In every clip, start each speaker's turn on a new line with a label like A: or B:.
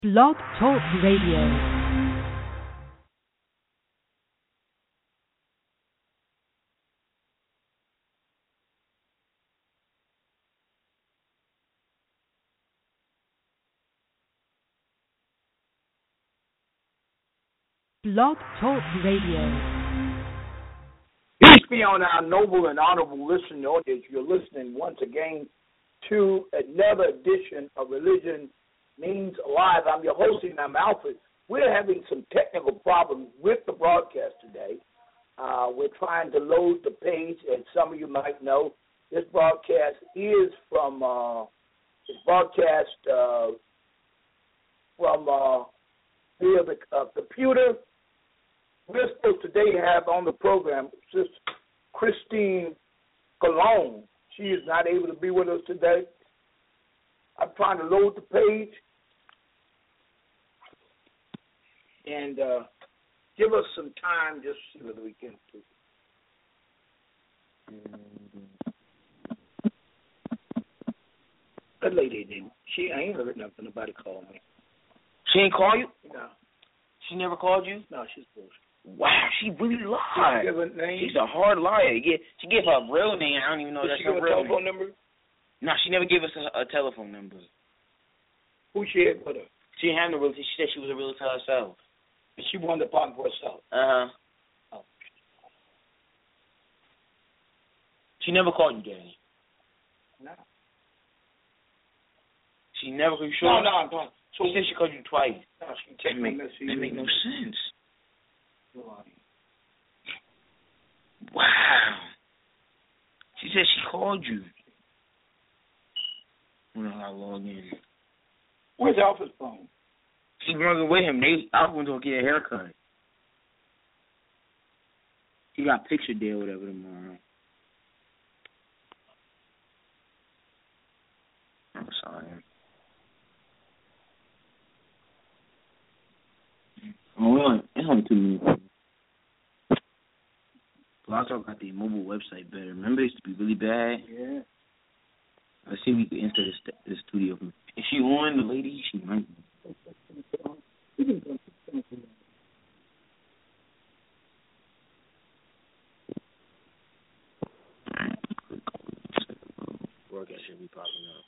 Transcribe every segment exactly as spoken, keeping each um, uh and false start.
A: Blog Talk Radio. Blog Talk Radio.
B: Peace be on our noble and honorable listening audience. You're listening once again to another edition of Religion Means Alive. I'm your host, and I'm Alfred. We're having some technical problems with the broadcast today. Uh, we're trying to load the page, and some of you might know this broadcast is from uh, it's broadcast uh, from uh, via the uh, computer. We're supposed today to have on the program Sister Christine Colon. She is not able to be with us today. I'm trying to load the page and uh, give us some time just to see whether we can do. That lady didn't. She I ain't heard nothing. Nobody called me.
C: She ain't call you?
B: No.
C: She never called you?
B: No, she's bullshit.
C: Wow, she really lied.
B: Give her name.
C: She's a hard liar. Yeah, she gave her real name. I don't even know
B: Did
C: that's
B: she give
C: her
B: a
C: real
B: telephone
C: name.
B: number?
C: No, she never gave us a, a telephone number.
B: Who she had with her?
C: She didn't have no realtor. She said she was a realtor herself.
B: And she wanted the apartment for herself.
C: Uh-huh.
B: Oh.
C: She never called you, Daddy.
B: No.
C: She never called you,
B: No,
C: sure?
B: no, I'm talking.
C: So she said she called you twice.
B: No, she
C: That
B: texted
C: make,
B: me.
C: that make no sense.
B: Wow.
C: Wow. She said she called you. When I log in.
B: Where's Alpha's phone?
C: She running with him. They I went to go get a haircut. He got picture day or whatever tomorrow. I'm sorry. Oh, it's only two minutes. Blog Talk got the mobile website better. Remember, it used to be really bad.
B: Yeah.
C: Let's see if we can enter the, st- the studio. Is she on, the lady? She might be. Broadcast should be popping up.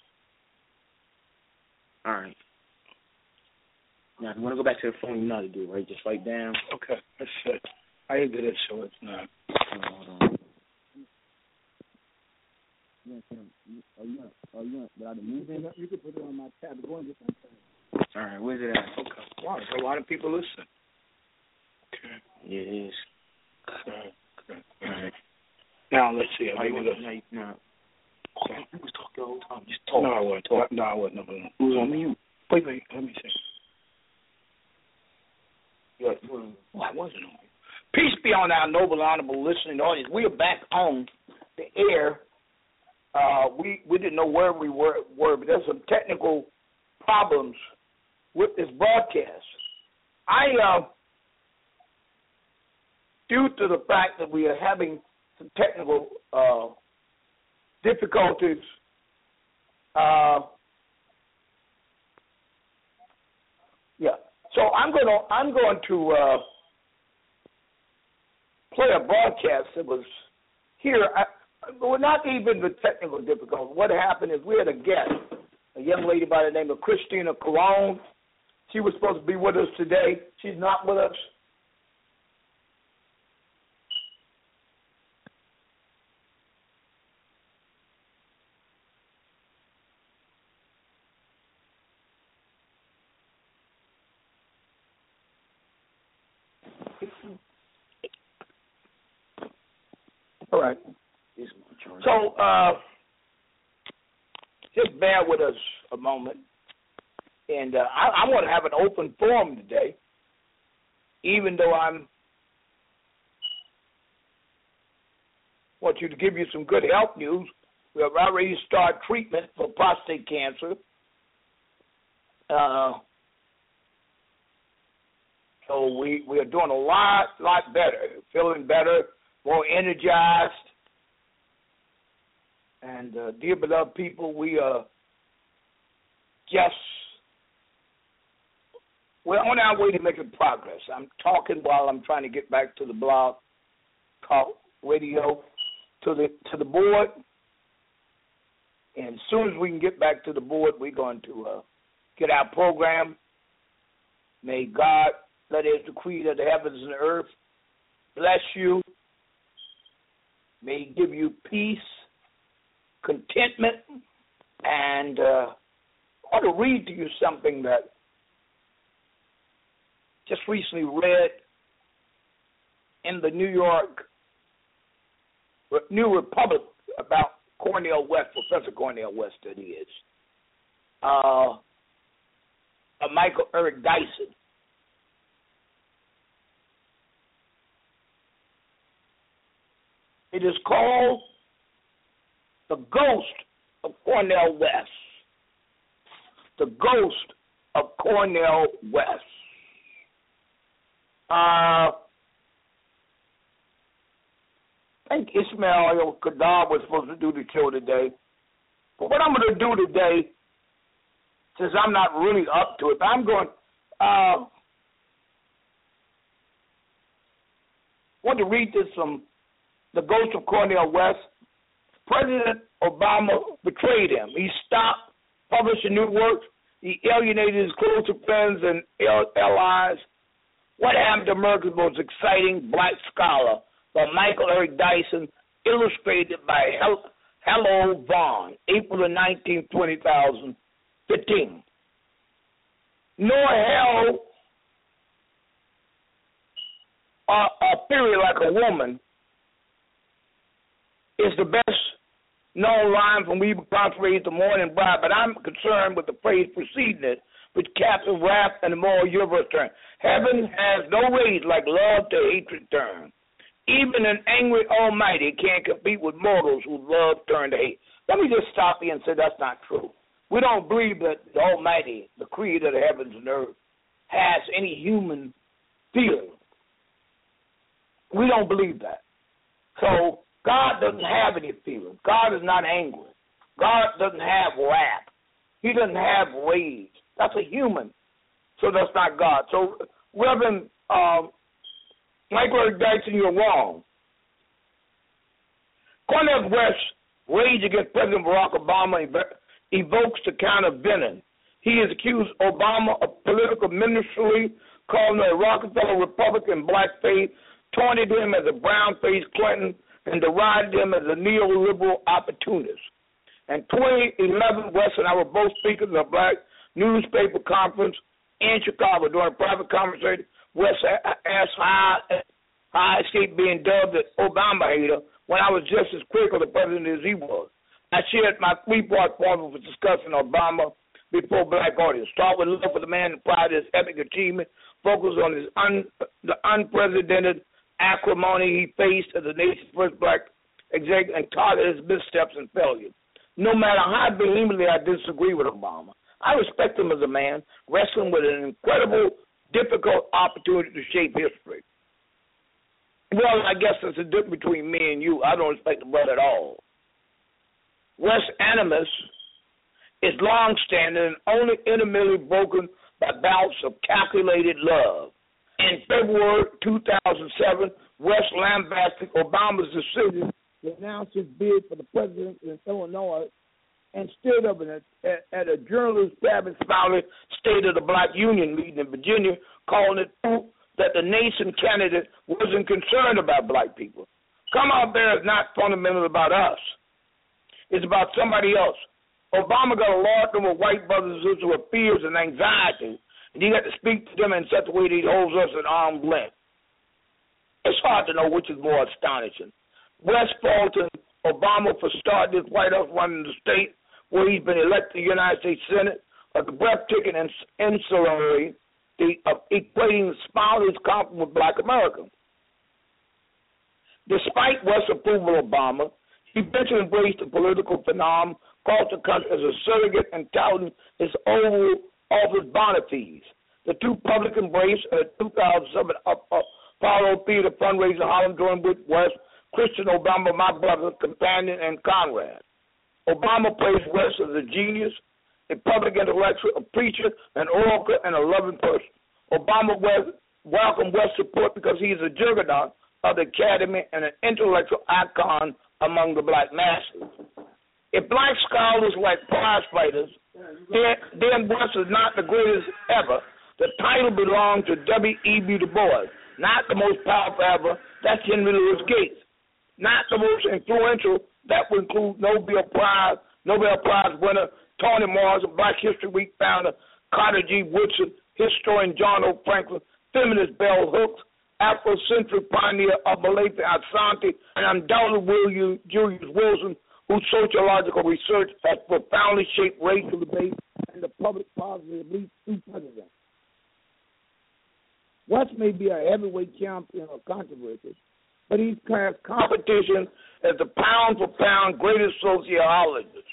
C: All right. Now, if you want to go back to the phone, you know how to do it, right? Just write down.
B: Okay, that's it. I ain't good at so it's not.
C: Hold on. Oh, you want, oh, you want, without the moving?
B: You can put it on my tab. Go and get my tab.
C: All right, where's it at?
B: Okay. Wow, so why do people listen? Okay.
C: Yeah, it is.
B: Okay. Okay.
C: All right.
B: Now, let's see.
C: How
B: I
C: you
B: mean,
C: want to, no.
B: okay.
C: You was talking the whole time. Just talk.
B: No, I wasn't.
C: Talk.
B: No, I wasn't. No, no, no.
C: Who's on mute?
B: Wait, wait. Let me see.
C: Yeah,
B: Well, I wasn't on. Peace be on our noble, honorable listening audience. We are back on the air. Uh, we we didn't know where we were, were, but there's some technical problems with this broadcast. I, uh, due to the fact that we are having some technical uh, difficulties, uh, yeah. So I'm going to I'm going to uh, play a broadcast that was here. I, well, not even the technical difficulty. What happened is we had a guest, a young lady by the name of Christina Colon. She was supposed to be with us today. She's not with us. All right. So, uh, just bear with us a moment. And uh, I, I want to have an open forum today, even though I'm want you to give you some good health news. We have already started treatment for prostate cancer. Uh, so we, we are doing a lot, lot better, feeling better, more energized. And, uh, dear beloved people, we are just we're on our way to making progress. I'm talking while I'm trying to get back to the blog talk radio, to the to the board. And as soon as we can get back to the board, we're going to uh, get our program. May God, let His decree of the heavens and the earth bless you. May He give you peace, contentment, and uh, I want to read to you something that just recently read in the New York New Republic about Cornel West, Professor Cornel West, that he is. Uh, uh, Michael Eric Dyson. It is called The Ghost of Cornel West. The Ghost of Cornel West. Uh, I think Ismail Kadar was supposed to do the show today. But what I'm going to do today, since I'm not really up to it, I'm going uh, want to read this from The Ghost of Cornel West. President Obama betrayed him. He stopped publishing new works. He alienated his closer friends and allies. What happened to America's most exciting black scholar by Michael Eric Dyson, illustrated by Hello Vaughn, April the nineteenth, twenty fifteen. Nor hell a, a theory like a woman is the best known line from Weber Conference, The Morning Bride, but I'm concerned with the phrase preceding it, which captures wrath and the moral universe turn. Heaven has no rage like love to hatred turn. Even an angry Almighty can't compete with mortals who love turn to hate. Let me just stop here and say that's not true. We don't believe that the Almighty, the creator of the heavens and earth, has any human feeling. We don't believe that. So God doesn't have any feeling. God is not angry. God doesn't have wrath. He doesn't have rage. That's a human. So that's not God. So Reverend um, Michael Eric Dyson, you're wrong. Cornel West's rage against President Barack Obama evokes the count of venom. He has accused Obama of political ministry, calling him a Rockefeller Republican blackface, taunted him as a brown-faced Clinton, and derided him as a neoliberal opportunist. In twenty eleven, West and I were both speakers of a black newspaper conference in Chicago. During a private conversation, West asked how I escaped being dubbed the Obama hater when I was just as critical of the president as he was. I shared my three-part formula for discussing Obama before a black audience. Start with love for the man and pride of his epic achievement, focus on his un, the unprecedented acrimony he faced as the nation's first black executive, and target his missteps and failures. No matter how vehemently I disagree with Obama, I respect him as a man, wrestling with an incredible, difficult opportunity to shape history. Well, I guess there's a difference between me and you. I don't respect the brother at all. West animus is long-standing and only intimately broken by bouts of calculated love. In February two thousand seven, West lambasted Obama's decision to announce his bid for the presidency in Illinois and stood up at, at, at a journalist Travis Fowler State of the Black Union meeting in Virginia, calling it proof that the nation candidate wasn't concerned about black people. Come out there is not fundamentally about us. It's about somebody else. Obama got a large number of white brothers and sisters with fears and anxiety, and he got to speak to them in such a way that he holds us at arm's length. It's hard to know which is more astonishing. West faulted Obama for starting this White House run in the state where he's been elected to the United States Senate, or the breathtaking insularity of equating spotless confidence with black America. Despite West's approval of Obama, he eventually embraced the political phenomenon, called the country as a surrogate and touting his Oval Office bona fides. The two public embrace in the two thousand seven Apollo Theater fundraiser Harlem joined with West, Christian Obama, my brother, companion, and comrade. Obama praised West as a genius, a public intellectual, a preacher, an oracle, and a loving person. Obama West welcomed West's support because he is a juggernaut of the academy and an intellectual icon among the black masses. If black scholars like prize fighters, then, then West is not the greatest ever. The title belongs to W E B Du Bois, not the most powerful ever. That's Henry Louis Gates. Not the most influential. That would include Nobel Prize, Nobel Prize winner Toni Morrison, Black History Week founder Carter G. Woodson, historian John O. Franklin, feminist Bell Hooks, Afrocentric pioneer of Malafi Asante, and undoubtedly William Julius Wilson, whose sociological research has profoundly shaped racial debate and the public policy of these two presidents. West may be a heavyweight champion of controversy, but he's class competition as the pound-for-pound greatest sociologist.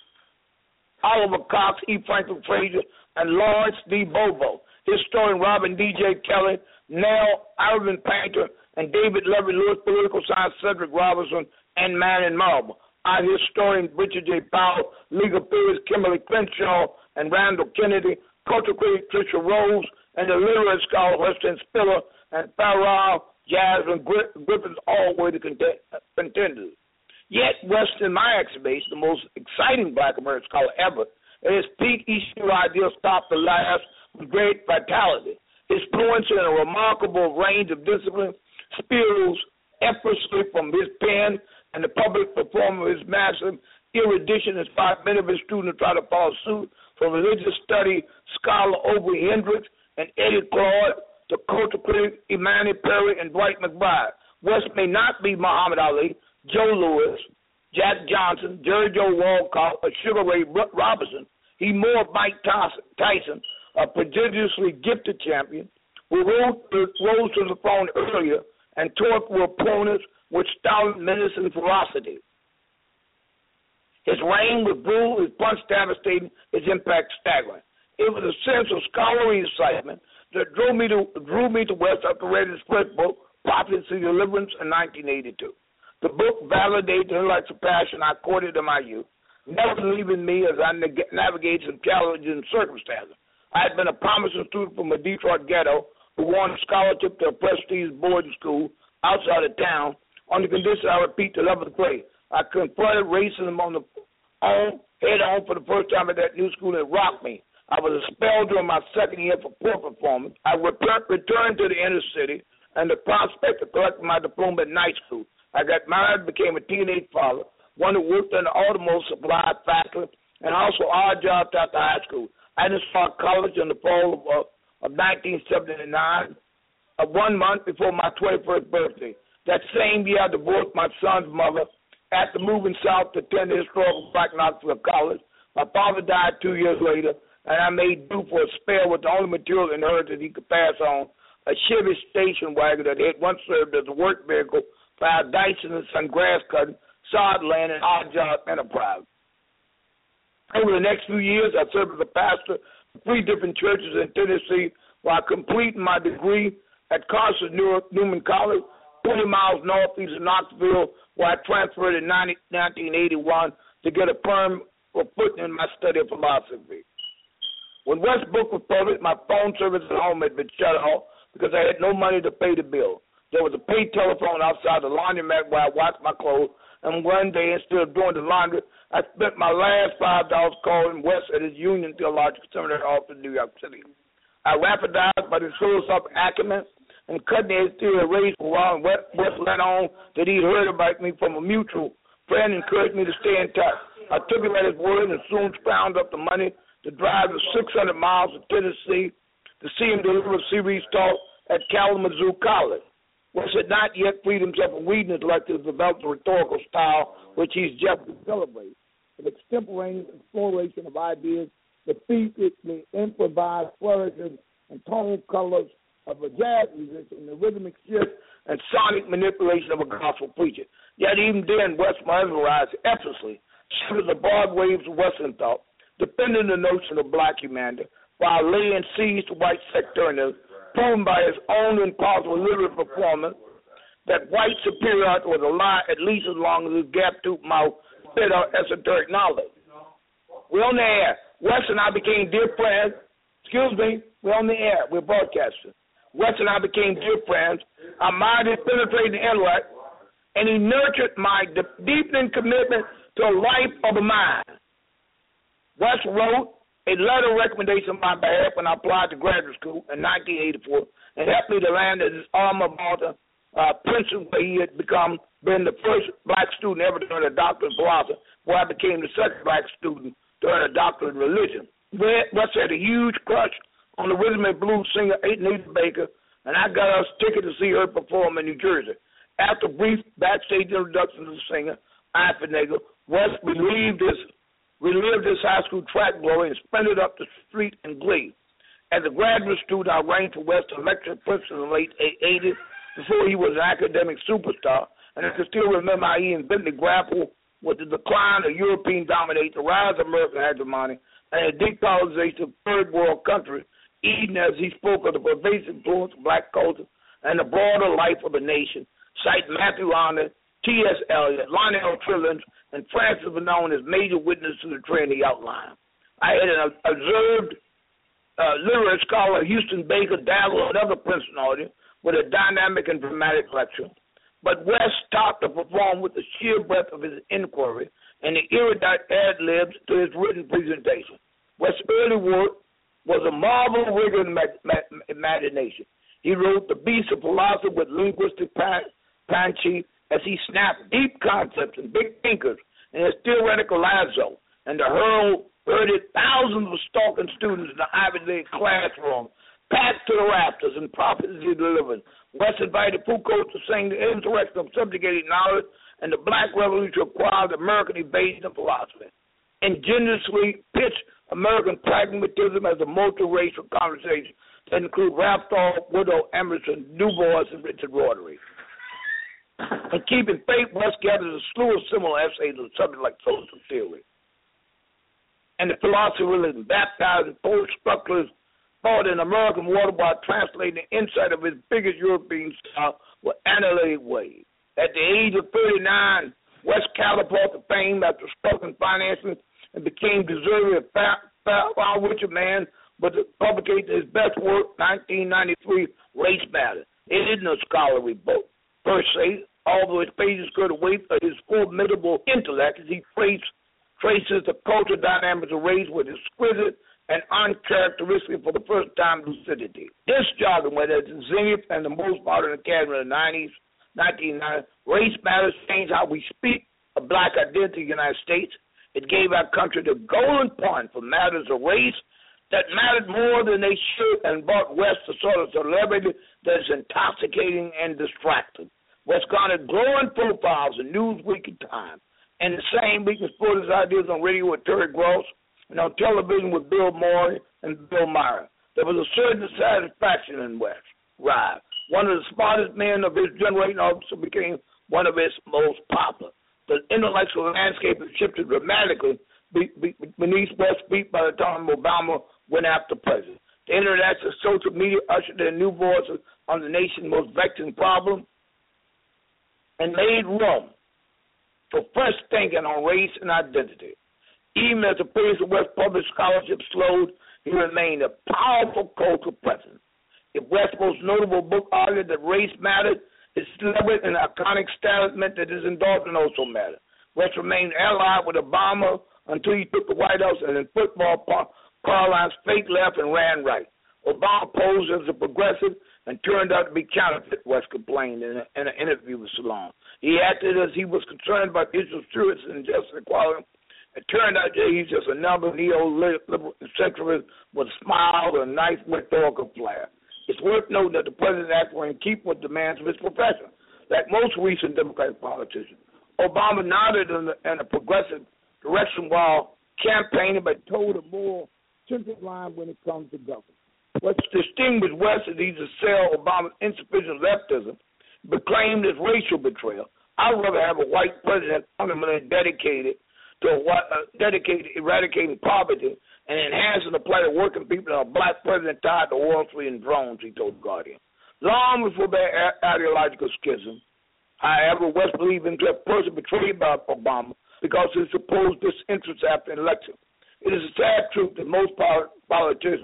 B: Oliver Cox, E. Franklin Frazier, and Lawrence D. Bobo, historian Robin D J. Kelly, Nell Irvin Painter, and David Levy Lewis, political science Cedric Robinson, and Manning Marble. Our historian Richard J. Powell, legal theorist Kimberly Crenshaw, and Randall Kennedy, cultural critic Tricia Rose, and the literary scholar Weston Spiller, and Farrell, Jasmine Griffiths, all were the contenders. Yet West, in my estimation, the most exciting black American scholar ever, at his peak, each new idea stopped the last with great vitality. His fluency in a remarkable range of disciplines spills effortlessly from his pen, and the public performance of his massive erudition inspired many of his students to try to follow suit, from religious study scholar Aubrey Hendricks and Eddie Claude to cultural critic Imani Perry and Dwight McBride. West may not be Muhammad Ali, Joe Louis, Jack Johnson, Jerry Joe Walcott, or Sugar Ray Robinson. He more Mike Tyson, a prodigiously gifted champion who rose to, rose to the throne earlier and torqued with opponents with stout menace and ferocity. His reign was brutal, his punch devastating, his impact staggering. It was a sense of scholarly excitement that drew me to drew me to West after reading his first book, Prophecy Deliverance, in nineteen eighty-two. The book validated the intellectual passion I courted in my youth, never leaving me as I navigated some challenging circumstances. I had been a promising student from a Detroit ghetto who won a scholarship to a prestige boarding school outside of town on the condition I repeat the eleventh grade. I confronted racism on the on, head on for the first time at that new school, and it rocked me. I was expelled during my second year for poor performance. I returned to the inner city and the prospect of collecting my diploma at night school. I got married, became a teenage father, one who worked in the automotive supply factory, and also odd jobs after high school. I didn't start college in the fall of, uh, of nineteen seventy-nine, uh, one month before my twenty-first birthday. That same year, I divorced my son's mother after moving south to attend the historical Black Knoxville College. My father died two years later, and I made do for a spare with the only material inherited he could pass on, a Chevy station wagon that had once served as a work vehicle for our Dyson and Son grass cutting, sod land, and odd job enterprise. Over the next few years, I served as a pastor of three different churches in Tennessee while completing my degree at Carson Newman College, twenty miles northeast of Knoxville, where I transferred in nineteen eighty-one to get a firm footing in my study of philosophy. When West's book was published, my phone service at home had been shut off because I had no money to pay the bill. There was a paid telephone outside the laundromat where I washed my clothes, and one day, instead of doing the laundry, I spent my last five dollars calling West at his Union Theological Seminary office in New York City. I rhapsodized by his philosophical acumen and cutting his theory of race for a while, and West let on that he'd heard about me from a mutual friend and encouraged me to stay in touch. I took him at his word and soon found up the money to drive the six hundred miles to Tennessee to see him deliver a series talk at Kalamazoo College. West had not yet freed himself from reading his lectures about the rhetorical style which he's just celebrated, an extemporaneous exploration of ideas, the featly improvised flourishes and tonal colors of a jazz musician, the rhythmic shift and sonic manipulation of a gospel preacher. Yet even then, West mesmerized effortlessly, shifted the broad waves of Western thought, defending the notion of black humanity, while laying siege to white sectarianism, proven by his own impossible literary performance that white superiority was a lie at least as long as his gap-toothed mouth spit out esoteric knowledge. We're on the air. West and I became dear friends. Excuse me. We're on the air. We're broadcasting. Wes and I became dear friends. Our mind is penetrating the intellect, and he nurtured my deepening commitment to a life of the mind. Wes wrote a letter of recommendation on my behalf when I applied to graduate school in nineteen eighty-four and helped me to land at his alma mater, uh, Princeton, where he had become been the first black student ever to earn a doctorate in philosophy, where I became the second black student to earn a doctorate in religion. Wes had a huge crush on the rhythm and blues singer Anita Baker, and I got us ticket to see her perform in New Jersey. After a brief backstage introduction to the singer, Ivan Nagel, Wes relieved his relived his high school track glory and sprinted up the street in glee. As a graduate student, I arranged for Wes to lecture at Princeton in the late eighties before he was an academic superstar, and I can still remember how he invented grappled with the decline of European domination, the rise of American hegemony, and the decolonization of third world countries, even as he spoke of the pervasive influence of black culture and the broader life of the nation, citing Matthew Arnold, T S Eliot, Lionel Trillians, and Francis Fanon as major witnesses to the trend he outlined. I had an observed uh, literary scholar, Houston Baker, dabble another Princeton audience with a dynamic and dramatic lecture. But Wes stopped to perform with the sheer breadth of his inquiry and the erudite ad-libs to his written presentation. Wes' early work was a marvel of rigor and ma- ma- imagination. He wrote The Beast of Philosophy with linguistic panchi as he snapped deep concepts and big thinkers in his theoretical lasso, and the hurl herded thousands of stalking students in the Ivy League classroom, packed to the rafters and prophecy delivered. Wes invited Foucault to sing the insurrection of subjugated knowledge and the Black Revolution acquired American evasion of philosophy. Ingeniously pitched American pragmatism as a multiracial conversation that include Ralph Waldo Woodrow Emerson, Du Bois, and Richard Rorty. And keeping faith, Wes gathered a slew of similar essays on subjects like social theory and the philosophy of religion, baptizing post-structuralist thought in American water by translating the insight of his biggest European style with analytic ways. At the age of thirty-nine, Wes catapulted fame after struggling financially and became deserving of far richer man, but published his best work, nineteen ninety-three, Race Matters. It isn't a scholarly book, per se, although his pages could await his formidable intellect as he trace, traces the cultural dynamics of race with exquisite and uncharacteristic for the first time lucidity. This jargon, whether it's zenith and the most modern academy of the nineties, nineteen ninety, Race Matters changed how we speak of black identity in the United States. It gave our country the golden point for matters of race that mattered more than they should and brought West the sort of celebrity that is intoxicating and distracting. West garnered glowing profiles in Newsweek and Time, and the same week explored his ideas on radio with Terry Gross and on television with Bill Murray and Bill Meyer. There was a certain satisfaction in West. Right. One of the smartest men of his generation also became one of his most popular. The intellectual landscape has shifted dramatically beneath West's feet by the time Obama went after president. The internet and social media ushered in new voices on the nation's most vexing problem and made room for fresh thinking on race and identity. Even as the pace of West's public scholarship slowed, he remained a powerful cultural presence. If West's most notable book argued that race mattered, his celebrity and iconic status meant that his endorsement also mattered. West remained allied with Obama until he took the White House, and in football parlance, fake left and ran right. Obama posed as a progressive and turned out to be counterfeit, West complained in, a, in an interview with Salon. He acted as he was concerned about issues of truth and justice and equality. It turned out that he's just another neoliberal centralist with a smile and a nice rhetorical flair. It's worth noting that the president acted in keeping with demands of his profession. Like most recent Democratic politicians, Obama nodded in, the, in a progressive direction while campaigning, but told a more central line when it comes to government. What's distinguished West is he's assailed Obama's insufficient leftism, but claimed his racial betrayal. I'd rather have a white president fundamentally dedicated to a, uh, dedicated eradicating poverty and enhancing the plight of working people than a black president tied to oil free and drones, he told Guardian. Long before their ideological schism, however, West believed in a person betrayed by Obama because of his supposed disinterest after an election. It is a sad truth that most politicians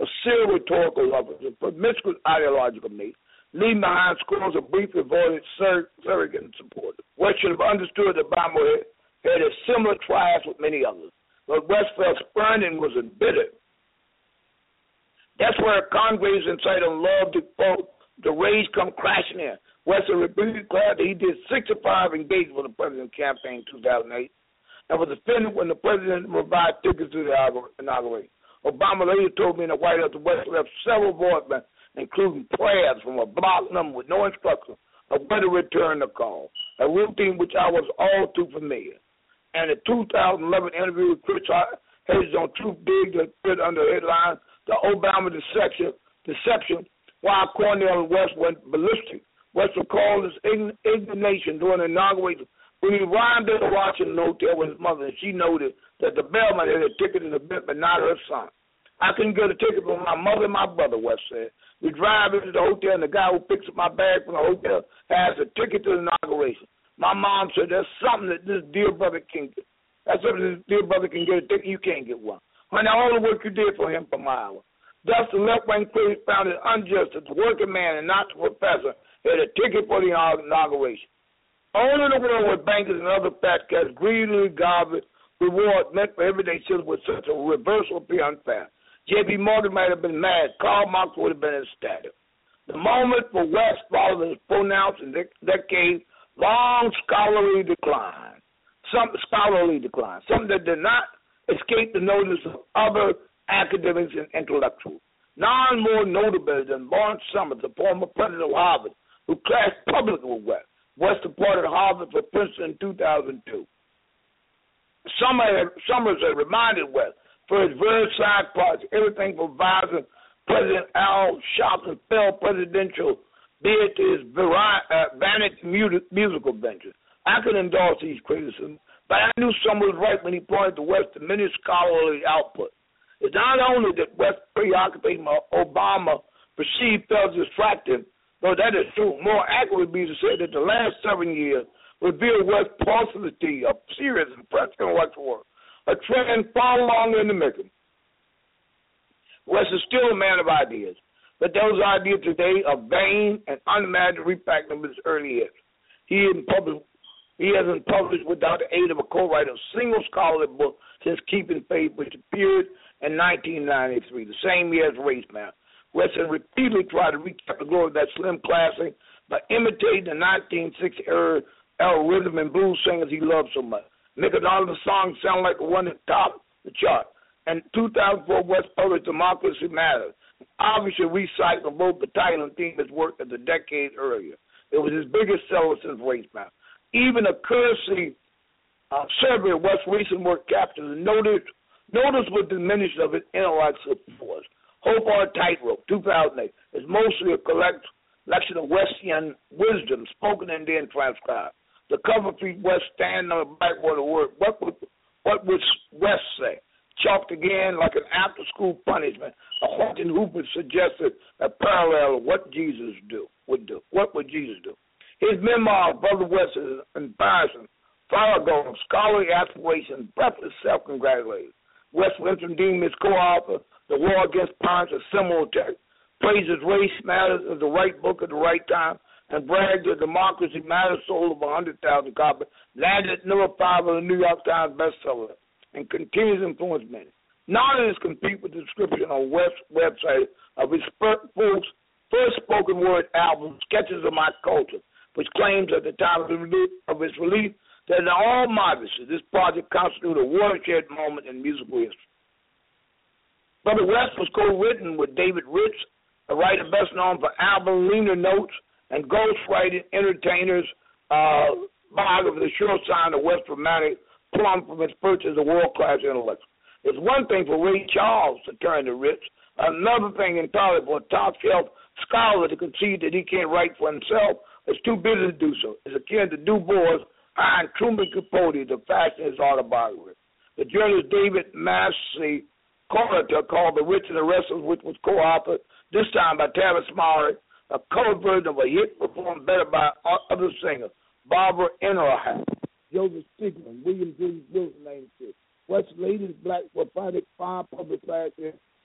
B: a serial rhetorical lover, a promiscuous ideological mate, leaving behind scores of briefly avoided sur- surrogate supporters. West should have understood that Obama had, had a similar trials with many others, but West felt spurned and was embittered. That's where Congress inside on love to quote, the rage come crashing in. West repeatedly declared that he did sixty-five engagements with the president's campaign in two thousand eight and was offended when the president provided tickets to the inauguration. Obama later told me in the White House that West left several voicemails, including prayers from a block number with no instruction of when to return the call, a routine which I was all too familiar. And the two thousand eleven interview with Chris Hayes on Truth Big that fit under the headline, The Obama Deception, Deception while Cornel and West went ballistic. West recalled his indignation during the inauguration when he arrived at the Washington Hotel with his mother, and she noted that the bellman had a ticket in the event, but not her son. I couldn't get a ticket for my mother and my brother, West said. We drive into the hotel, and the guy who picks up my bag from the hotel has a ticket to the inauguration. My mom said, there's something that this dear brother can get. That's something this dear brother can get a ticket. You can't get one. Honey, all the work you did for him for my hour. Thus, the left-wing critics found it unjust that the working man and not the professor had a ticket for the inauguration. Only the world where bankers and other fat cats greedily gobbled reward meant for everyday citizens with such a reversal would be unfair. J P. Morgan might have been mad. Karl Marx would have been ecstatic. The moment for West followed his pronounced and decade long scholarly decline. Some scholarly decline. Something that did not escape the notice of other academics and intellectuals. None more notable than Lawrence Summers, the former president of Harvard, who clashed publicly with West. West departed Harvard for Princeton in two thousand two. Summers had reminded West for his various side projects, everything from advising President Al Sharpton's failed presidential bid to his uh, vanity musical ventures. I could endorse these criticisms, but I knew Summers was right when he pointed to West's diminished scholarly output. It's not only that West preoccupation of Obama perceived felt distracting, though that is true. More accurately would be to say that the last seven years revealed West's paucity of serious and practical intellectual work, a trend far longer in the making. West is still a man of ideas, but those ideas today are vain and unimagined repackaging of his early years. He hasn't published, he hasn't published without the aid of a co-writer a single scholarly book since Keeping Faith, which appeared in nineteen ninety-three, the same year as Race Math. West has repeatedly tried to recap the glory of that slim classic by imitating the nineteen sixty era, era rhythm and blues singers he loved so much. Making all of the songs sound like the one that topped the chart. And two thousand four, West published Democracy Matters, obviously recycling both the title and theme of his work as a decade earlier. It was his biggest seller since Race Math. Even a courtesy uh, survey of West's recent work captures the notice, noticeable diminution of his intellectual force. Hope on a Tightrope, two thousand eight, is mostly a collect, collection of Westian wisdom spoken and then transcribed. The cover features West standing on the blackboard of word. What would, what would West say? Chalked again like an after-school punishment. A haunting Hooper suggested a parallel of what Jesus do would do. What would Jesus do? His memoir, Brother West, is embarrassing, farrago of scholarly aspirations, breathless self-congratulation. West Winston deemed his co-author, The War Against Parents, a seminal text, praises Race Matters as the right book at the right time, and bragged that Democracy Matters sold over one hundred thousand copies, landed at number five on the New York Times bestseller, and continues to influence many. None of this compete with the description on West's website of his first spoken word album, Sketches of My Culture, which claims at the time of its release that in all modesty, this project constituted a watershed moment in musical history. Brother West was co-written with David Rich, a writer best known for album liner notes and ghostwriting entertainers, uh, biography, The Sure Sign of West Dramatic, plumb from his purchase of world-class intellectual. It's one thing for Ray Charles to turn to Rich, another thing entirely for a top-shelf scholar to concede that he can't write for himself. It's too busy to do so. It's akin to Du Bois hiring Truman Capote to fashion his autobiography. The journalist David Massey Corritor called The Rich and the Restless, which was co-authored, this time by Tavis Mowry, a cover version of a hit performed better by other singers, Barbara Ennerham, Joseph Stigman, William J. Wilson, named six. West's latest black prophetic fire published last year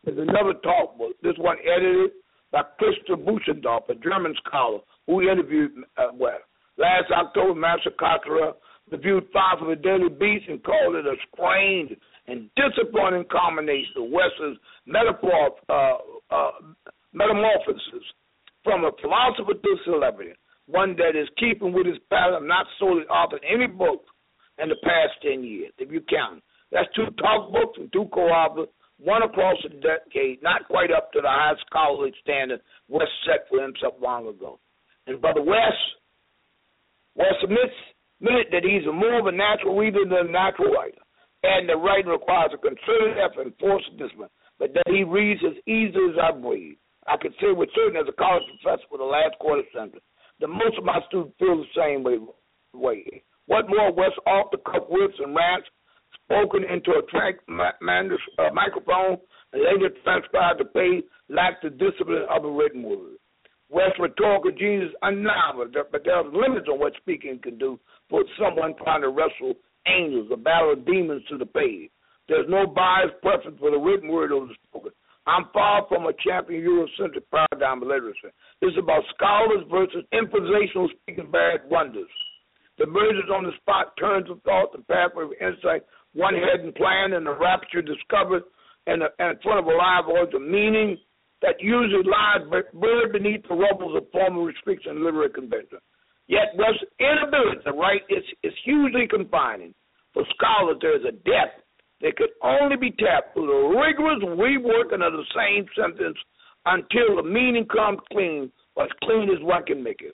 B: is another talk book. This one edited by Christopher Buchendorf, a German scholar who interviewed uh, West. Last October, Master Cotterer reviewed five of the Daily Beast and called it a strange and disappointing combination of West's metaphor, uh, uh, metamorphosis from a philosopher to celebrity, one that is keeping with his pattern of not solely authored any book in the past ten years, if you count. That's two talk books and two co-authors, one across the decade, not quite up to the high scholarly standard West set for himself long ago. And Brother West, West admits, admitted that he's more of a natural reader than a natural writer, and that writing requires a concerted effort and forced discipline, but that he reads as easily as I breathe. I can say with certainty as a college professor for the last quarter century that most of my students feel the same way. way. What more, West off-the-cuff whips and rants spoken into a track man, uh, microphone and later transcribed to page lack the discipline of a written word. West's rhetorical genius is undeniable, but there are limits on what speaking can do for someone trying to wrestle angels or battle demons to the page. There's no biased preference for the written word over the spoken. I'm far from a champion Eurocentric paradigm of literature. This is about scholars versus improvisational speaking bad wonders. The murders on the spot, turns of thought, the pathway of insight, one hadn't planned, and the rapture discovered in, the, in front of a live audience, a meaning that usually lies buried beneath the rubbles of formal restriction and literary convention. Yet West's inability to write is, is hugely confining. For scholars, there is a depth that could only be tapped through the rigorous reworking of the same sentence until the meaning comes clean, or as clean as one can make it.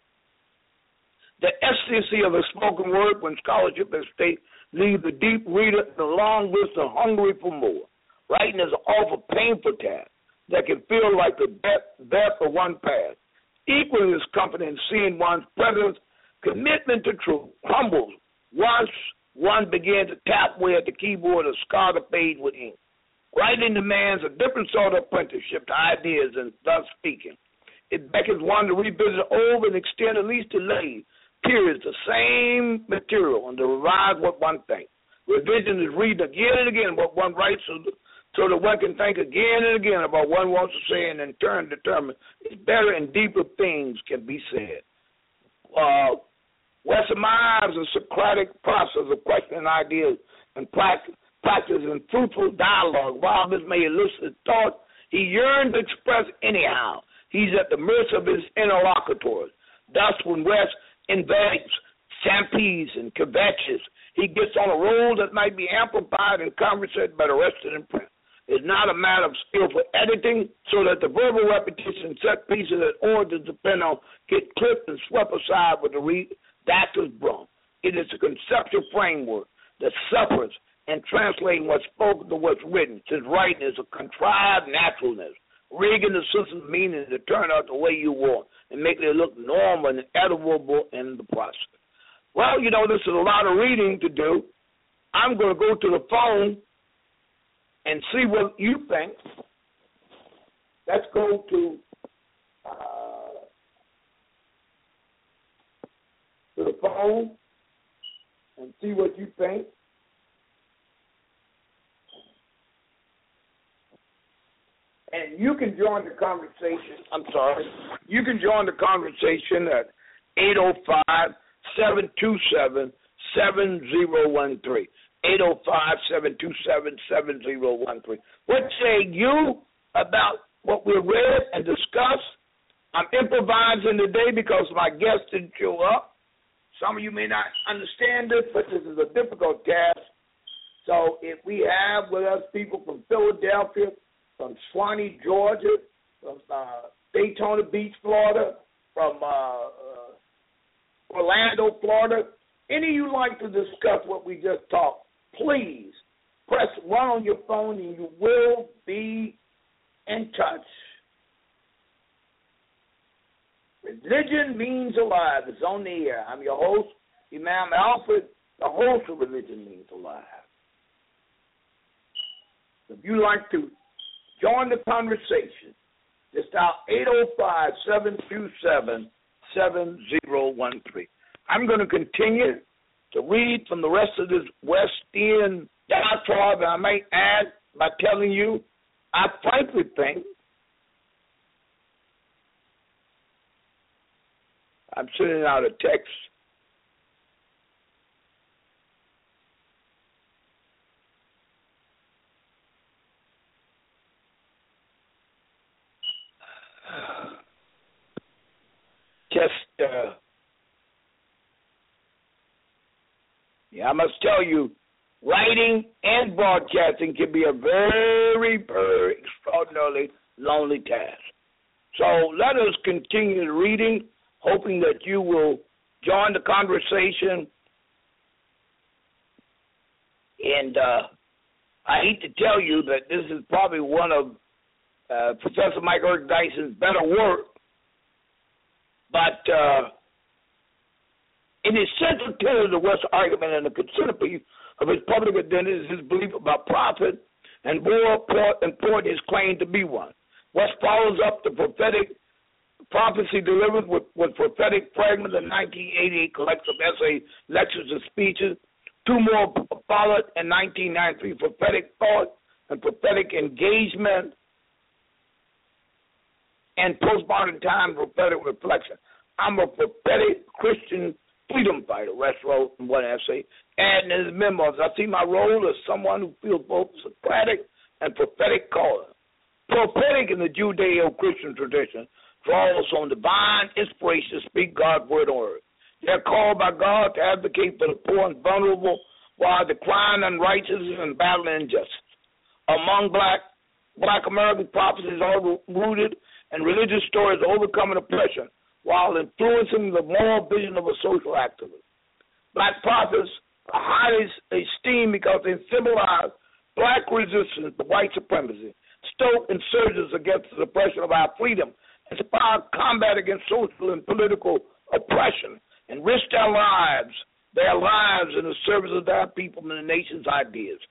B: The ecstasy of a spoken word when scholarship at stake leaves the deep reader in a long list and hungry for more. Writing is an awful painful task that can feel like the death, death of one past. Equally as comforting seeing one's presence, commitment to truth humbles once one begins to tap away at the keyboard or scar the page with ink. Writing demands a different sort of apprenticeship to ideas and thus speaking. It beckons one to revisit over and extend at least delay periods the same material and to revise what one thinks. Revision is reading again and again what one writes so, so that one can think again and again about what one wants to say and in turn determine if better and deeper things can be said. Uh, West admires a Socratic process of questioning ideas and practice, practice and fruitful dialogue. While this may elicit thought, he yearns to express anyhow. He's at the mercy of his interlocutors. Thus, when West invades, stampedes, and kvetches, he gets on a roll that might be amplified and conversated but arrested in print. It's not a matter of skillful editing so that the verbal repetition set pieces that origins depend on get clipped and swept aside with the redactor's broom. It is a conceptual framework that suffers in translating what's spoken to what's written, since writing is a contrived naturalness, rigging the system's meaning to turn out the way you want and making it look normal and edible in the process. Well, you know, this is a lot of reading to do. I'm going to go to the phone and see what you think. Let's go to uh, to the phone and see what you think. And you can join the conversation. I'm sorry. You can join the conversation at eight oh five, seven two seven, seven oh one three. eight oh five, seven two seven, seven oh one three. What say you about what we read and discussed? I'm improvising today because my guest didn't show up. Some of you may not understand this, but this is a difficult task. So if we have with us people from Philadelphia, from Swanee, Georgia, from uh, Daytona Beach, Florida, from uh, uh, Orlando, Florida, any of you like to discuss what we just talked, please press one on your phone and you will be in touch. Religion Means Alive. It's on the air. I'm your host, Imam Alfred, the host of Religion Means Alive. If you like to join the conversation, just dial eight oh five, seven two seven, seven oh one three. I'm going to continue to read from the rest of this West End diatribe, and I might add by telling you I frankly think I'm sending out a text. Just, uh, yeah, I must tell you, writing and broadcasting can be a very, very extraordinarily lonely task. So let us continue reading, hoping that you will join the conversation. And uh, I hate to tell you that this is probably one of uh, Professor Mike Eric Dyson's better work, but uh, in his central tenet of the West argument and the centerpiece of his public identity is his belief about prophet, and more important, his claim to be one. West follows up the prophetic prophecy delivered with, with prophetic fragments in nineteen eighty-eight collective essay, lectures, and speeches. Two more followed in nineteen ninety-three, prophetic thought and prophetic engagement, and postmodern time prophetic reflection. I'm a prophetic Christian freedom fighter, West wrote in one essay, and in his memoirs, I see my role as someone who feels both Socratic and prophetic calling. Prophetic in the Judeo-Christian tradition draws on divine inspiration to speak God's word on earth. They're called by God to advocate for the poor and vulnerable while decrying unrighteousness and battling injustice. Among black black American prophecies are rooted in religious stories of overcoming oppression while influencing the moral vision of a social activist. Black prophets are highly esteemed because they symbolize black resistance to white supremacy, stoke insurgents against the suppression of our freedom, inspire combat against social and political oppression, and risk their lives, their lives in the service of their people and the nation's ideas.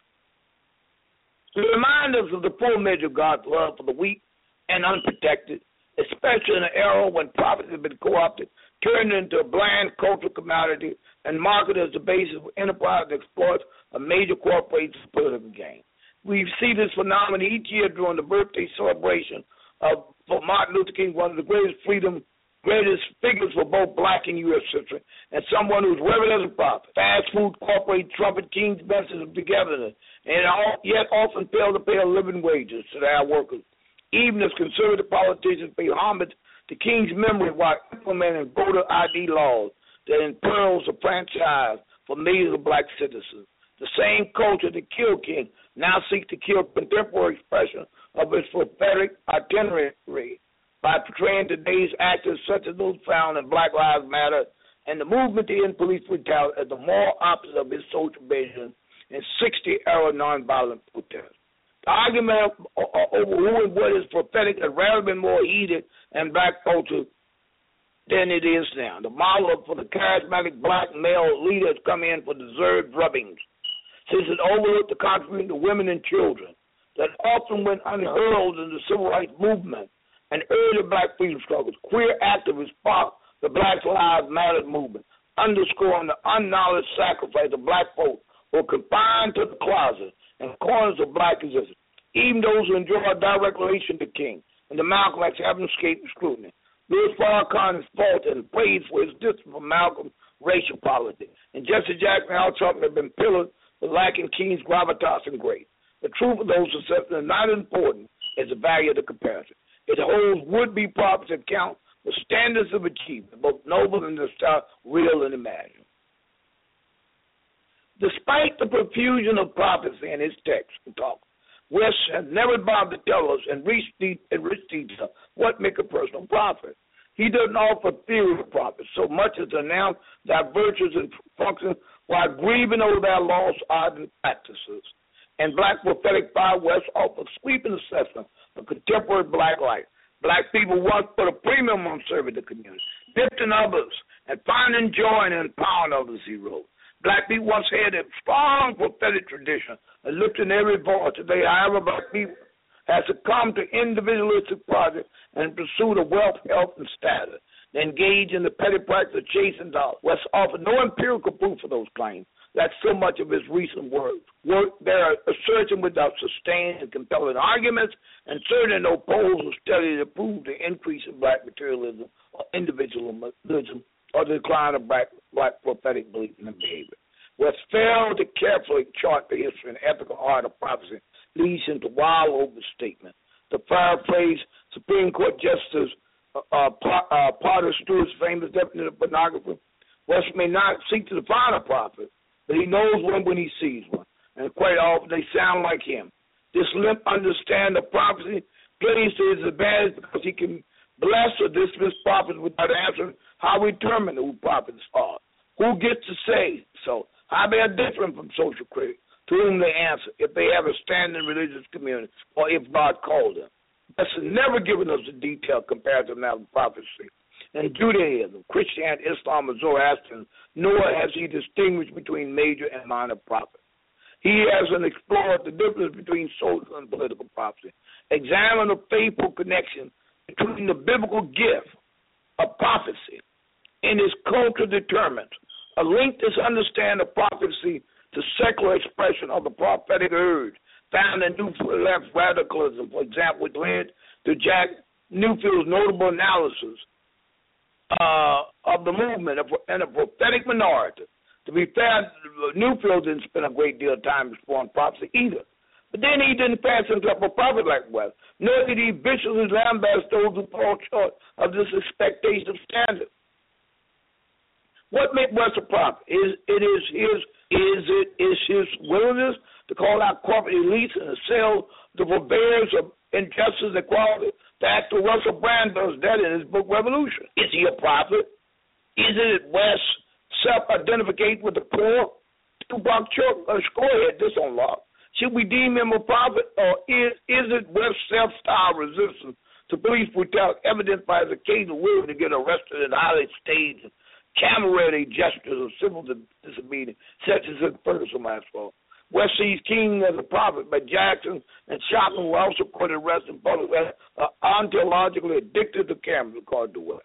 B: To remind us of the full measure of God's love for the weak and unprotected, especially in an era when prophets have been co-opted, turned into a bland cultural commodity, and marketed as the basis of enterprise that exploits a major corporation's political gain. We see this phenomenon each year during the birthday celebration of for Martin Luther King, one of the greatest freedom, greatest figures for both black and U S history, and someone who's revered as a prophet. Fast food corporate trumpet King's message of togetherness, and all, yet often fail to pay a living wages to their workers. Even as conservative politicians pay homage to King's memory while implementing voter I D laws that imperils the franchise for millions of black citizens. The same culture that killed King now seeks to kill contemporary expression of its prophetic itinerary by portraying today's actors such as those found in Black Lives Matter and the movement to end police brutality as the moral opposite of his social vision in sixty-era nonviolent protests. The argument over who and what is prophetic has rarely been more heated in black culture than it is now. The model for the charismatic black male leaders come in for deserved drubbings, since it overlooked the contribution to women and children that often went unheralded in the civil rights movement and early black freedom struggles. Queer activists sparked the Black Lives Matter movement, underscoring the unknowledge sacrifice of black folk who were confined to the closet and corners of black existence. Even those who enjoy a direct relation to King and the Malcolm X haven't escaped scrutiny. Louis Farrakhan is faulted and praised for his distance from Malcolm's racial politics, and Jesse Jackson and Al Sharpton have been pillars for lacking King's gravitas and grace. The truth of those assessments is not important as the value of the comparison. It holds would-be prophets that count the standards of achievement, both noble and real and imagined. Despite the profusion of prophecy in his text and talk, West has never bothered to tell us in rich detail what makes a person a prophet. He doesn't offer theory of prophets so much as announce their virtues and functions while grieving over their lost art and practices. And Black Prophetic Fire West offers sweeping assessment of contemporary black life. Black people once put a premium on serving the community, lifting others, and finding joy and empowering others, he wrote. Black people once had a strong prophetic tradition and lifting every voice. Today, however, black people have succumbed to individualistic projects and in pursuit of wealth, health, and status. They engage in the petty practice of chasing dollars. West offered no empirical proof for those claims, like so much of his recent work. work there are assertions without sustained and compelling arguments, and certainly no polls or studies to prove the increase in black materialism or individualism or the decline of black, black prophetic belief and behavior. What's failed to carefully chart the history and ethical art of prophecy leads into wild overstatement. To paraphrase Supreme Court Justice uh, uh, uh, Potter Stewart's famous definition of pornography, West may not seek to define a prophet, but he knows one when he sees one, and quite often they sound like him. This limp understand of prophecy plays to his advantage because he can bless or dismiss prophets without answering how we determine who prophets are. Who gets to say so? How they are different from social critics, to whom they answer, if they have a standing religious community, or if God called them. That's never given us a detailed comparative now of prophecy. In Judaism, Christianity, Islam, and Zoroastrianism, nor has he distinguished between major and minor prophets. He hasn't explored the difference between social and political prophecy. Examine the faithful connection between the biblical gift of prophecy and its cultural determinants. A link this understand of prophecy to secular expression of the prophetic urge found in New Left radicalism, for example, which led to Jack Newfield's notable analysis uh, of the movement and a prophetic minority. To be fair, Newfield didn't spend a great deal of time exploring prophecy either. But then he didn't pass himself a prophet like West, nor did he viciously lambast those who fall short of this expectation of standard. What makes West a prophet? Is it is his is it is his willingness to call out corporate elites and assail the forbearance of injustice and equality? That's what Russell Brand does that in his book Revolution. Is he a prophet? Is it West self-identificate with the poor? Tupac Shakur had this on lock. Should we deem him a prophet, or is is it West self-style resistance to police brutality evidenced by his occasional will to get arrested and highly staged camerary gestures of civil disobedience, such as in Ferguson Maxwell? West sees King as a prophet, but Jackson and Shotton were also put in arrest in public as uh, ontologically addicted to cameras, according to West.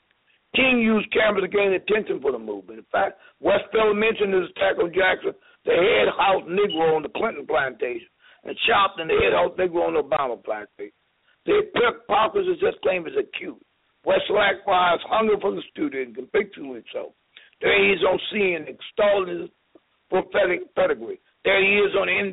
B: King used cameras to gain attention for the movement. In fact, West failed to mention his attack on Jackson, the head house Negro on the Clinton plantation, and Shotton, the head house Negro on the Obama plantation. The hypocrisy just claimed as acute. West likewise hunger for the student, convictingly so. There he is on scene, extolling his prophetic pedigree. There he is on M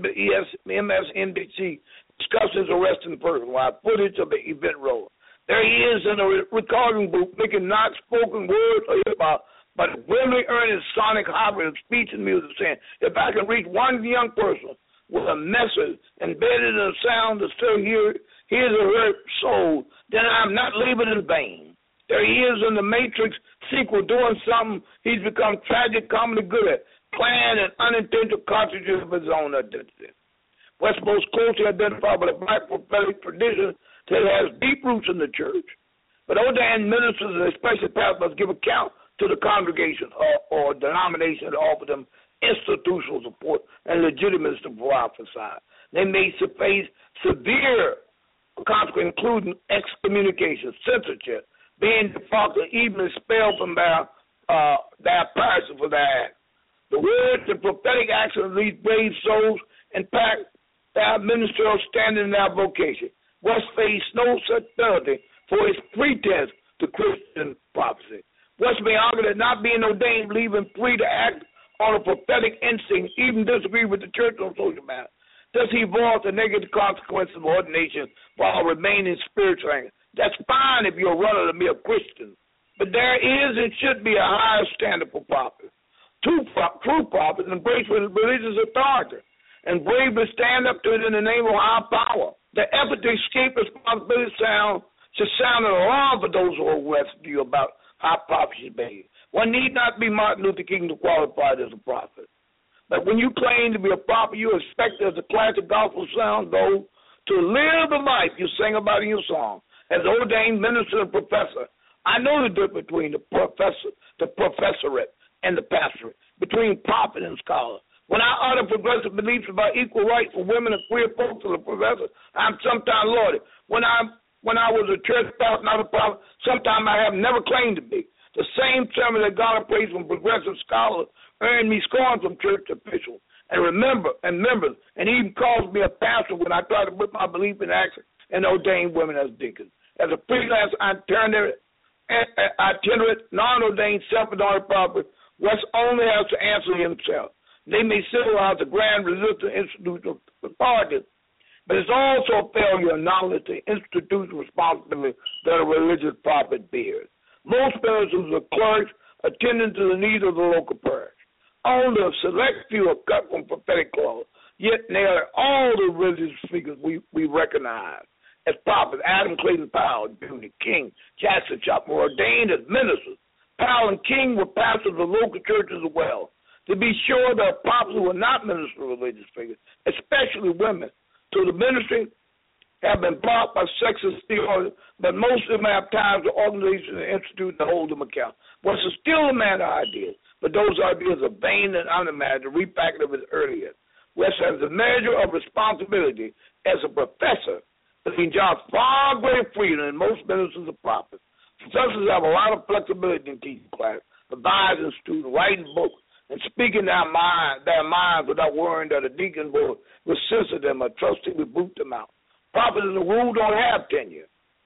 B: S N B C discussing his arrest in person while footage of the event rolls. There he is in a recording booth making not spoken words or hip-hop, but a grimly earnest sonic hybrid of speech and music saying, if I can reach one young person with a message embedded in a sound to still hear his or her soul, then I'm not leaving in vain. There he is in the Matrix sequel doing something he's become tragic comedy good at, planned and unintentional cartridges of his own identity. West most closely identified with a black prophetic tradition that has deep roots in the church. But ordained ministers and especially pastors must give account to the congregation or, or denomination that offer them institutional support and legitimacy to prophesy. They may face severe consequences, including excommunication, censorship, being defaulted, even expelled from their uh, their parish for their act. The words and prophetic actions of these brave souls impact their ministerial standing in their vocation. West faced no such penalty for his pretense to Christian prophecy. West may argue that not being ordained leave him free to act on a prophetic instinct, even disagree with the church on social matters. Does he avoid the negative consequences of ordination while remaining spiritual? That's fine if you're a run-of-the-mill Christian. But there is and should be a higher standard for prophets. True, true prophets embrace religious authority and bravely stand up to it in the name of high power. The effort to escape responsibility sound should sound an alarm for those who are west of you about how prophets behave. One need not be Martin Luther King to qualify as a prophet. But when you claim to be a prophet, you expect, as the classic gospel sound goes, to live the life you sing about in your song. As ordained minister and professor, I know the difference between the professor, the professorate, and the pastorate, between prophet and scholar. When I utter progressive beliefs about equal rights for women and queer folks as a professor, I'm sometimes lauded. When I when I was a church pastor, not a prophet, sometimes I have never claimed to be. The same sermon that got a praise from progressive scholars earned me scorn from church officials. And remember, and members, and even calls me a pastor when I try to put my belief in action and ordain women as deacons. As a freelance itinerant, itinerant non-ordained, self-anointed prophet, West only has to answer himself. They may civilize the grand resistant institutional authority, but it's also a failure of knowledge to institutional responsibility that a religious prophet bears. Most ministers are clerks attending to the needs of the local parish. Only a select few are cut from prophetic clothes, yet nearly all the religious figures we, we recognize as prophets, Adam Clayton Powell, Junior King, Jackson Chapman, were ordained as ministers. Powell and King were pastors of local churches as well. To be sure, there are prophets who were not ministers of religious figures, especially women. So the ministry have been blocked by sexist theology, but most of them have ties to organizations and institutes that hold them accountable. What's still a matter of ideas, but those ideas are vain and unimagined, repackaged of his earlier. West has a measure of responsibility as a professor, but he enjoys far greater freedom than most ministers or prophets. Professors have a lot of flexibility in teaching class, advising students, writing books, and speaking their mind, their minds without worrying that a deacon will, will censor them or trustingly boot them out. Prophets, as a rule, don't have tenure.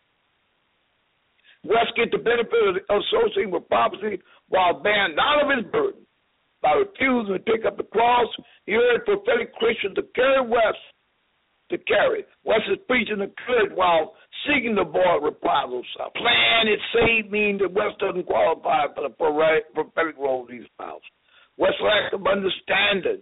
B: West get the benefit of associating with prophecy while bearing none of his burden. By refusing to take up the cross, he urged prophetic Christians to carry West to carry. West is preaching the courage while seeking to avoid reprisals. Plan it saved means that West doesn't qualify for the prophetic role of these spouse. West lack of understanding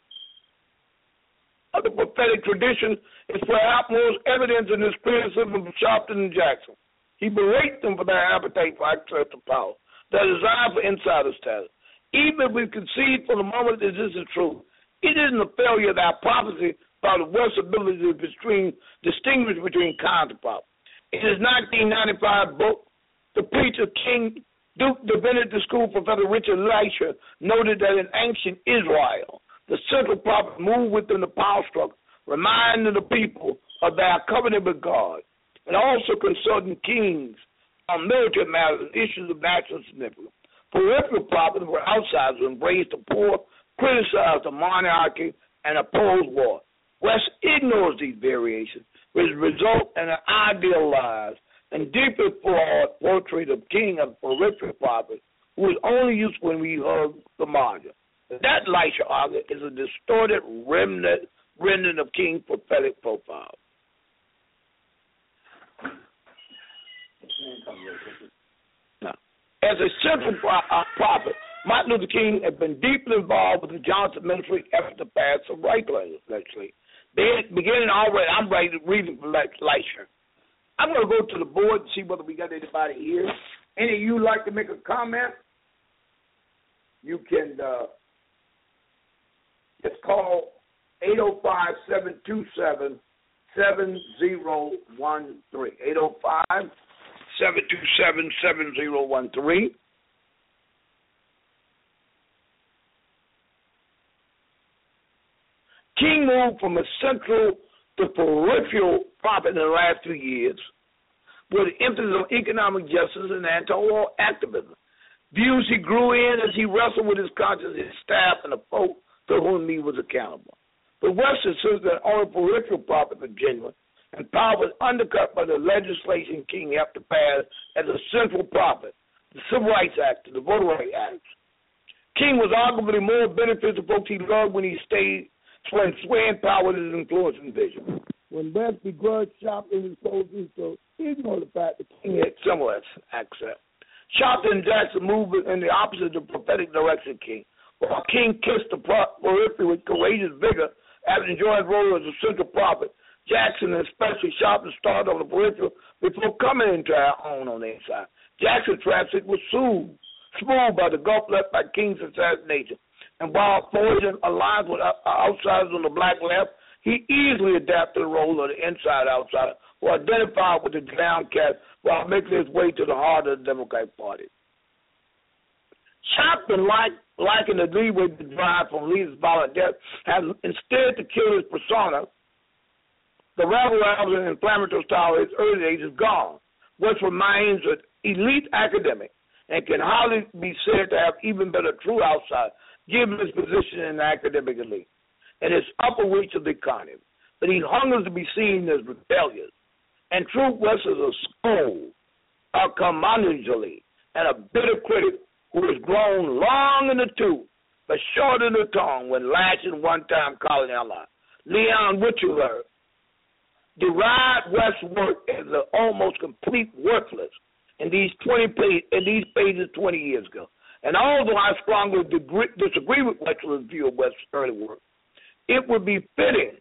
B: of the prophetic tradition is perhaps most evident in his criticism of Sharpton and Jackson. He berates them for their appetite for access to power, their desire for insider status. Even if we concede for the moment that this is true, it isn't a failure of our prophecy about the West's ability to between, distinguish between kinds of prophets. In his nineteen ninety-five book, The Preacher King, Duke Divinity School Professor Richard Leisher noted that in ancient Israel, the central prophet moved within the power struggle, reminding the people of their covenant with God, and also consulting kings on military matters and issues of national significance. Peripheral prophets were outsiders who embraced the poor, criticized the monarchy, and opposed war. West ignores these variations, which result in an idealized and deeply flawed portrait of king of peripheral prophet who is only used when we hug the margin. That, Leisher argued, is a distorted remnant, rendering of King's prophetic profile. Now, as a central prophet, Martin Luther King had been deeply involved with the Johnson ministry effort to pass some right legislation. Beginning already, I'm ready to read from Leisher. I'm going to go to the board and see whether we got anybody here. Any of you like to make a comment? You can uh, just call eight oh five, seven two seven, seven oh one three. eight oh five, seven two seven, seven oh one three. King moved from a central to peripheral prophet in the last few years with emphasis on economic justice and anti-war activism. Views he grew in as he wrestled with his conscience, his staff, and the folk to whom he was accountable. But West insists that only peripheral prophets are genuine, and power was undercut by the legislation King helped to pass as a central prophet, the Civil Rights Act, the Voter Rights Act. King was arguably more beneficial to folks he loved when he stayed, when swaying power with his influence and vision. When West begrudged Sharpton and his soldiers, so he ignored the fact that King had similar access. Sharpton and Jackson moved in the opposite of the prophetic direction of King. While King kissed the periphery with courageous vigor after enjoying his role as a central prophet, Jackson and especially Sharpton started on the periphery before coming into our own on the inside. Jackson's transit was smooth, smooth by the gulf left by King's assassination. And while forging alliance with outsiders on the black left, he easily adapted the role of the inside outsider who identified with the downcast while making his way to the heart of the Democratic Party. Sharpton, like, liking the leeway to drive from leaders' violent death, has instead to kill his persona. The rabble-rousing and inflammatory style of his early days is gone, which remains an elite academic. and can hardly be said to have even been a true outsider, given his position in the academic elite and his upper reach of the economy. But he hungers to be seen as rebellious. And True West is a scold, a curmudgeonly, and a bitter critic who has grown long in the tooth, but short in the tongue when lashing one-time colony ally. Leon Witcher derived West's work as an almost complete worthless in these twenty page, in these pages twenty years ago. And although I strongly degree, disagree with West's view of West's early work, it would be fitting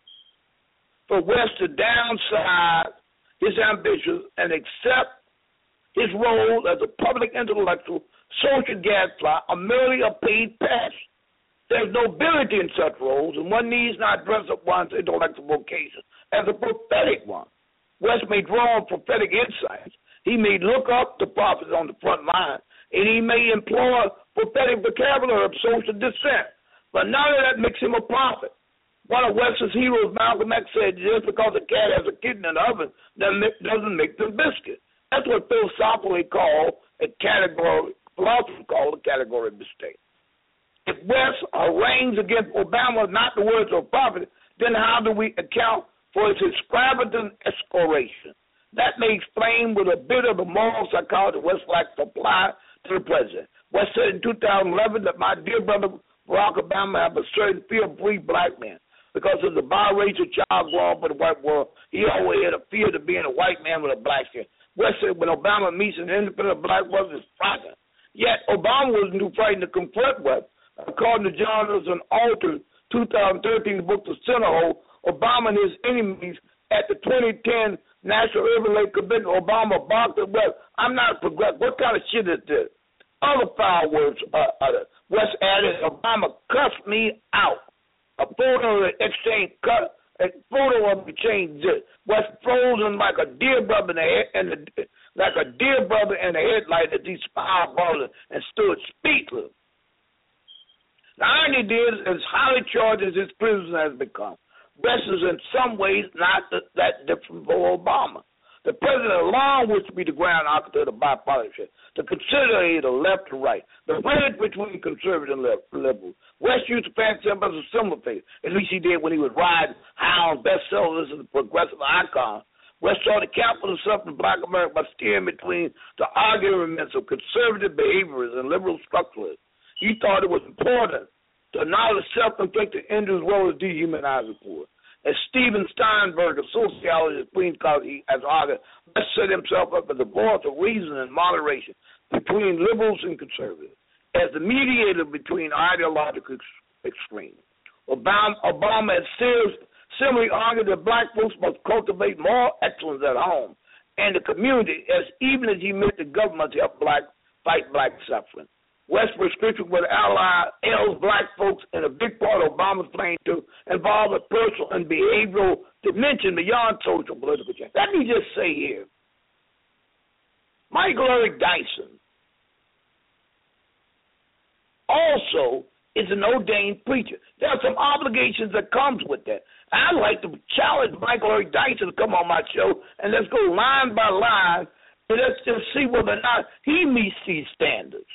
B: for West to downsize his ambitions and accept his role as a public intellectual, social gadfly, or merely a paid pass. There's nobility in such roles, and one needs not dress up one's intellectual vocation as a prophetic one. West may draw on prophetic insights. He may look up the prophets on the front line, and he may employ prophetic vocabulary of social dissent. But none of that makes him a prophet. One of West's heroes, Malcolm X, said, just because a cat has a kitten in the oven doesn't make them biscuit. That's what philosophically called a category, philosophers call a category mistake. If West harangues against Obama not the words of a prophet, then how do we account for his extravagant exploration? That may explain with a bit of the moral psychology West likes to apply to the president. West said in two thousand eleven that my dear brother Barack Obama have a certain fear of free black men. Because of the biracial child growing up in the white world, he always had a fear of being a white man with a black skin. West said when Obama meets an independent black West, it's frightening. Yet Obama wasn't too frightened to confront West. According to Jonathan Alter, two thousand thirteen book, The Center Hole, Obama and his enemies at the twenty ten National Urban Lake Convention, Obama barked at West, I'm not progressive. What kind of shit is this? Other foul words are uttered. West added, Obama cussed me out. A photo of the exchange cut, a photo of the exchange this. West frozen like a dear brother in the head, and the, like a dear brother in the headlight as he spiraled and stood speechless. The irony is, as highly charged as his prison has become, West is in some ways not that different from Obama. The president alone wished to be the ground architect of bipartisanship, to consider either left or right, the bridge between conservative and liberal. West used to fancy himself as a similar figure, at least he did when he was riding high on bestsellers as a progressive icon. West saw the capital of suffering black America by steering between the arguments of conservative behaviorists and liberal structuralists. He thought it was important to acknowledge self-inflicted injuries as well as dehumanize the poor. As Steven Steinberg, a sociologist at Queens College, has argued, West set himself up as a voice of reason and moderation between liberals and conservatives, as the mediator between ideological extremes. Obama, Obama has similarly argued that black folks must cultivate moral excellence at home and the community, as even as he meant the government to help black fight black suffering. West's prescription with ally ails black folks, and a big part of Obama's plan to involve a personal and behavioral dimension beyond social political change. Let me just say here, Michael Eric Dyson also is an ordained preacher. There are some obligations that comes with that. I'd like to challenge Michael Eric Dyson to come on my show, and let's go line by line, and let's just see whether or not he meets these standards.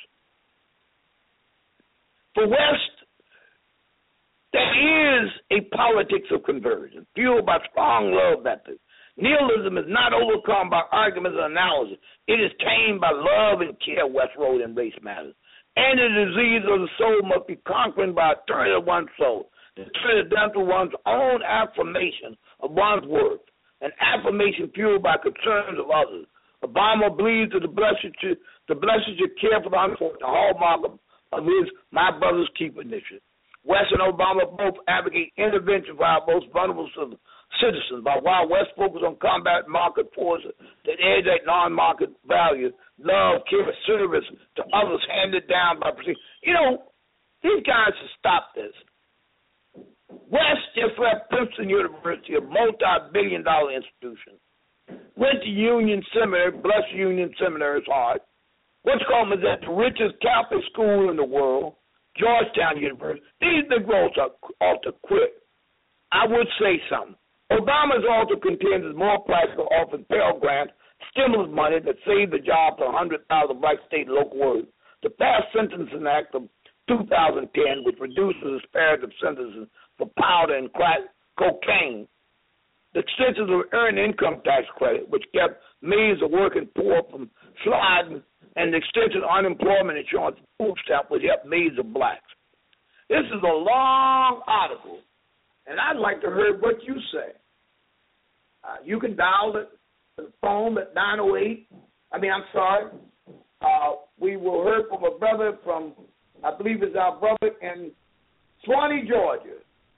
B: For West, there is a politics of conversion, fueled by strong love methods. Nihilism is not overcome by arguments and analysis. It is tamed by love and care, West wrote in Race Matters. And the disease of the soul must be conquered by a turn of one's soul. The turn is done through one's own affirmation of one's worth, an affirmation fueled by concerns of others. Obama believes that the blessed should, the blessed should care for the unfortunate, the hallmark of of his My Brother's Keeper initiative. West and Obama both advocate intervention for our most vulnerable citizens, but while West focuses on combat market forces that edge at non-market value, love, care, service to others handed down by procedure. You know, these guys should stop this. West just left Princeton University, a multi-billion dollar institution, went to Union Seminary, bless Union Seminary's heart. What's called is at the richest Catholic school in the world, Georgetown University. These Negroes are ought to quit. I would say something. Obama's also contends is more practical, offering Pell Grants stimulus money that saved the jobs of one hundred thousand black state and local workers, the Fair Sentencing Act of two thousand ten, which reduces the disparity of sentences for powder and crack cocaine, the extension of the earned income tax credit, which kept millions of working poor from sliding, and the extension of unemployment insurance food stamp, which helped millions of blacks. This is a long article, and I'd like to hear what you say. Uh, you can dial the, the phone at nine oh eight. I mean, I'm sorry. Uh, we will hear from a brother from, I believe it's our brother in Swanee, Georgia.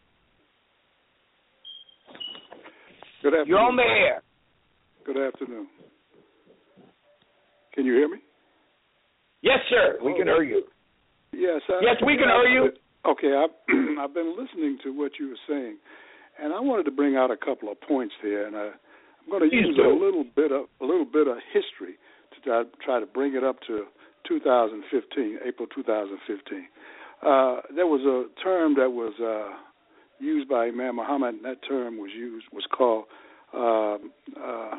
D: Good afternoon.
B: You're on the air.
D: Good afternoon. Can you hear me?
B: Yes, sir. We can hear you.
D: Yes. I,
B: yes, we can hear you.
D: Okay. I've, I've been listening to what you were saying, and I wanted to bring out a couple of points here, and I, I'm going to
B: Please
D: use
B: do.
D: a little bit of a little bit of history to try, try to bring it up to two thousand fifteen, April two thousand fifteen. Uh, there was a term that was uh, used by Imam Muhammad, and that term was used was called uh, uh,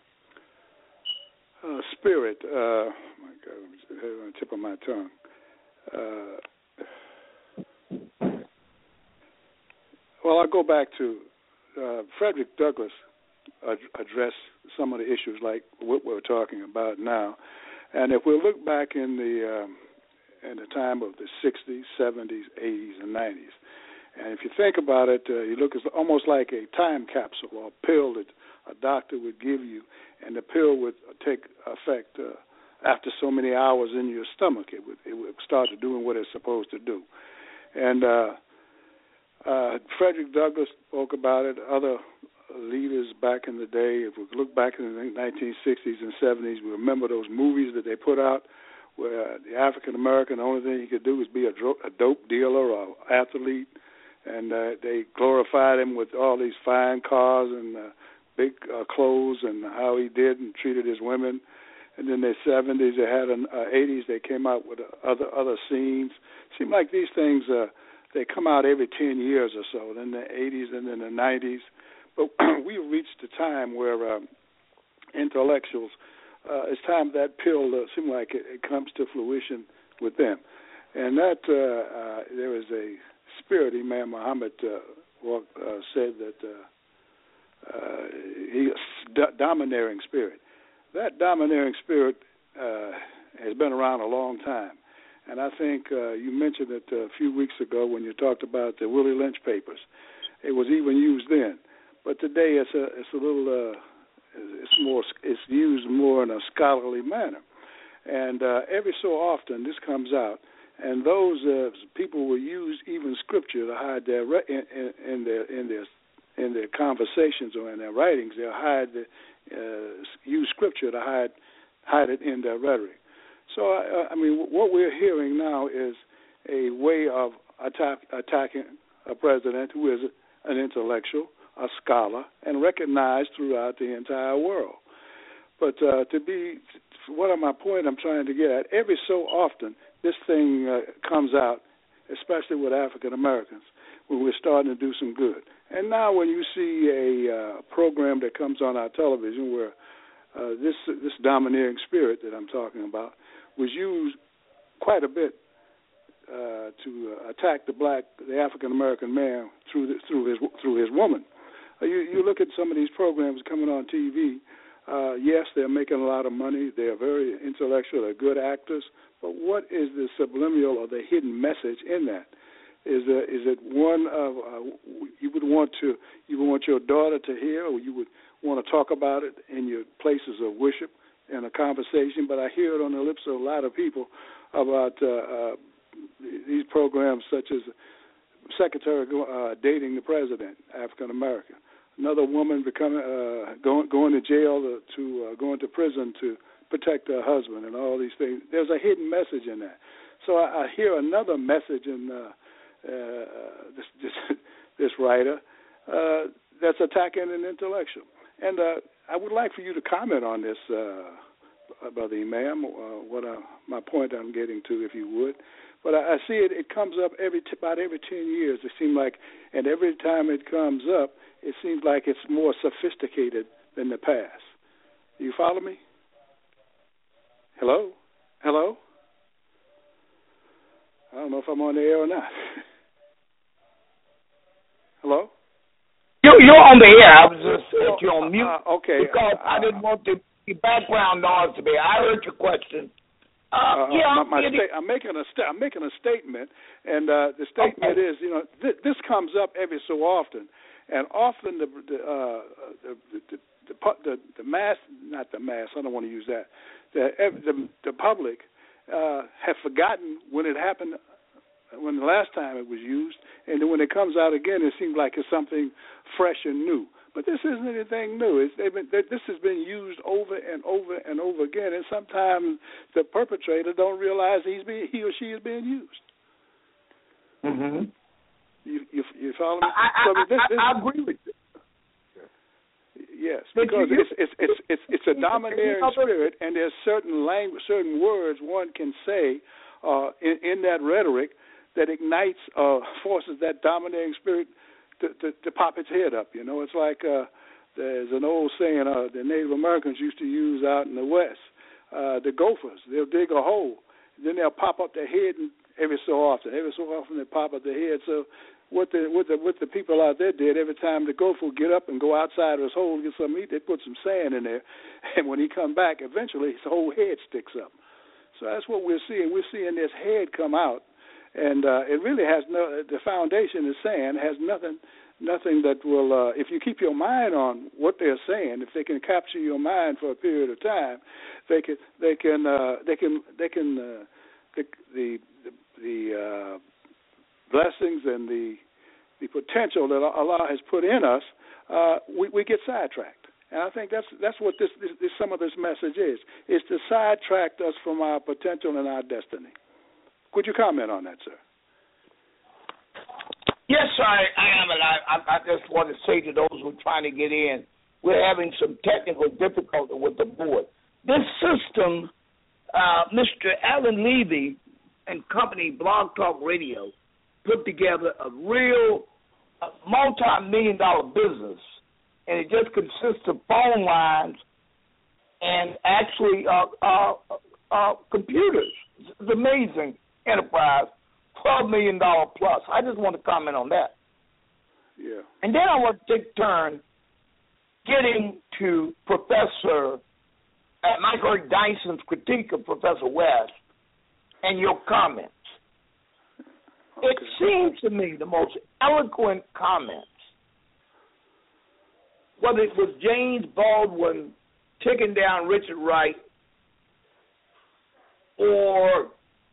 D: uh, spirit. Uh, my God, it's on the tip of my tongue. Uh, well, I'll go back to uh, Frederick Douglass ad- addressed some of the issues like what we're talking about now. And if we look back in the um, in the time of the sixties, seventies, eighties, and nineties, and if you think about it, uh, you look, it's almost like a time capsule or a pill that a doctor would give you, and the pill would take effect uh, after so many hours in your stomach. It would it would start doing what it's supposed to do. And uh, uh, Frederick Douglass spoke about it. Other leaders back in the day, if we look back in the nineteen sixties and seventies, we remember those movies that they put out where the African American, the only thing he could do was be a, dro- a dope dealer or athlete, and uh, they glorified him with all these fine cars and uh, big uh, clothes and how he did and treated his women. And then the seventies, they had an uh, eighties, they came out with uh, other other scenes. Seemed like these things uh, they come out every ten years or so. Then the eighties and then the nineties. But we reached a time where um, intellectuals, uh, it's time that pill uh, seemed like it, it comes to fruition with them. And that uh, uh, there is a spirit, Imam Muhammad uh, walk, uh, said that uh, uh, he a domineering spirit. That domineering spirit uh, has been around a long time. And I think uh, you mentioned it a few weeks ago when you talked about the Willie Lynch papers. It was even used then. But today it's a it's a little uh, it's more it's used more in a scholarly manner, and uh, every so often this comes out, and those uh, people will use even scripture to hide their re- in, in, in their in their in their conversations or in their writings. They'll hide the, uh, use scripture to hide hide it in their rhetoric. So I, I mean, what we're hearing now is a way of attack, attacking a president who is an intellectual, a scholar, and recognized throughout the entire world. But uh, to be, what are my point I'm trying to get at, every so often this thing uh, comes out, especially with African Americans, when we're starting to do some good. And now when you see a uh, program that comes on our television where uh, this this domineering spirit that I'm talking about was used quite a bit uh, to uh, attack the black, the African American man through the, through his through his woman. Uh, you, you look at some of these programs coming on T V. Uh, yes, they're making a lot of money. They're very intellectual. They're good actors. But what is the subliminal or the hidden message in that? Is uh, is it one of uh, you would want to you would want your daughter to hear, or you would want to talk about it in your places of worship in a conversation? But I hear it on the lips of a lot of people about uh, uh, these programs, such as secretary uh, dating the president, African American, another woman becoming uh, going going to jail to, to uh, going to prison to protect her husband, and all these things. There's a hidden message in that. So I, I hear another message in uh, uh, this, this this writer uh, that's attacking an intellectual. And uh, I would like for you to comment on this, uh, Brother Imam, uh, what uh, my point I'm getting to, if you would. But I, I see it, it comes up every t- about every ten years, it seems like, and every time it comes up, it seems like it's more sophisticated than the past. You follow me? Hello? Hello? I don't know if I'm on the air or not. Hello?
B: You, you're on the air. I was just saying you're on mute.
D: Uh, okay.
B: Because
D: uh,
B: I didn't want the, the background noise to be. I heard your question. Uh,
D: uh,
B: yeah,
D: my, my sta- I'm making a sta- I'm making a statement, and uh, the statement
B: okay.
D: is, you know, th- this comes up every so often, and often the the, uh, the, the, the the the mass, not the mass, I don't want to use that, the the, the public uh, have forgotten when it happened, when the last time it was used, and then when it comes out again, it seems like it's something fresh and new. But this isn't anything new. It's, they've been, they, this has been used over and over and over again, and sometimes the perpetrator don't realize he's being, he or she is being used.
B: Mm-hmm.
D: You, you, you follow me?
B: I, I,
D: so this,
B: I,
D: this,
B: I agree with you.
D: Yes,
B: But
D: because
B: you,
D: it's, it's it's it's it's a domineering spirit, and there's certain language, certain words one can say uh, in, in that rhetoric that ignites, uh, forces that domineering spirit To, to, to pop its head up. You know, it's like uh, there's an old saying uh, the Native Americans used to use out in the West. Uh, the gophers, they'll dig a hole, then they'll pop up their head and every so often. Every so often they pop up their head. So what the what the what the people out there did, every time the gopher would get up and go outside of his hole and get some meat, they put some sand in there, and when he come back, eventually his whole head sticks up. So that's what we're seeing. We're seeing this head come out. And uh, it really has no. The foundation is saying has nothing, nothing that will. Uh, if you keep your mind on what they're saying, if they can capture your mind for a period of time, they can. They can. Uh, they can. They can. Uh, the the the uh, blessings and the the potential that Allah has put in us, uh, we, we get sidetracked. And I think that's that's what this, this, this some of this message is. Is to sidetrack us from our potential and our destiny. Could you comment on that, sir?
B: Yes, sir, I, I am, and I, I just want to say to those who are trying to get in, we're having some technical difficulty with the board. This system, uh, Mister Alan Levy and company, Blog Talk Radio, put together a real uh, multi-million dollar business, and it just consists of phone lines and actually uh, uh, uh, computers. It's amazing. Enterprise, twelve million dollars plus. I just want to comment on that.
D: Yeah. And
B: then I want to take a turn getting to Professor, uh, Michael Dyson's critique of Professor West and your comments. Okay. It seems to me the most eloquent comments, whether it was James Baldwin taking down Richard Wright or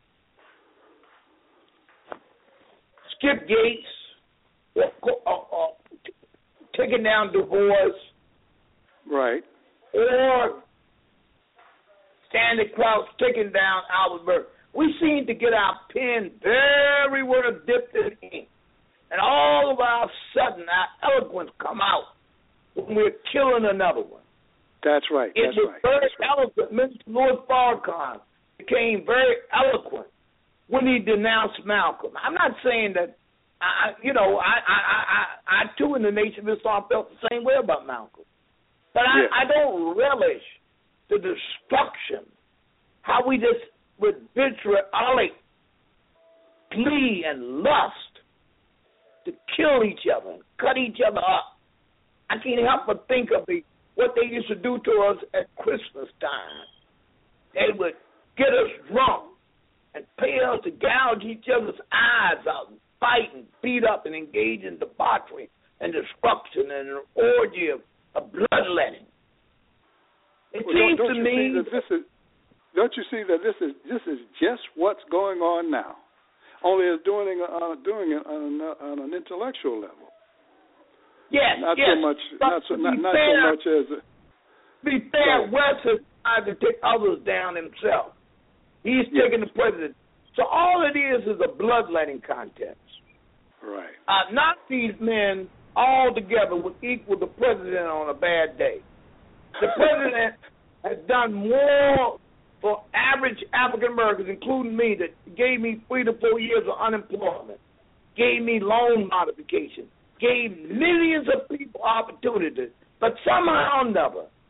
B: Skip Gates, uh, uh, taking down Du Bois,
D: right,
B: or Stanley Crouch taking down Albert Berg. We seem to get our pen very well dipped in ink, and all of our sudden our eloquence come out when we're killing another one.
D: That's right.
B: It
D: That's
B: was
D: right.
B: very
D: That's
B: eloquent. Right. Mister Louis Farrakhan became very eloquent when he denounced Malcolm. I'm not saying that, I, you know, I, I, I, I too in the Nation of Islam felt the same way about Malcolm. But I,
D: yeah.
B: I don't relish the destruction, how we just, with vitriolic plea and lust, to kill each other and cut each other up. I can't help but think of the, what they used to do to us at Christmas time. They would get us drunk and pay us to gouge each other's eyes out and fight and beat up and engage in debauchery and destruction and an orgy of, of bloodletting. It
D: well,
B: seems
D: don't, don't
B: to me
D: that this is, don't you see that this is this is just what's going on now? Only it's doing uh, doing it on, on an intellectual level.
B: Yes,
D: not
B: yes.
D: so much,
B: but
D: not so not, not
B: fair,
D: so much as. A,
B: be fair, West has tried to take others down himself. He's
D: yes.
B: taking the president. So all it is is a bloodletting contest.
D: Right.
B: Uh, not these men all together would equal the president on a bad day. The president has done more for average African Americans, including me, that gave me three to four years of unemployment, gave me loan modification, gave millions of people opportunities, but somehow or another,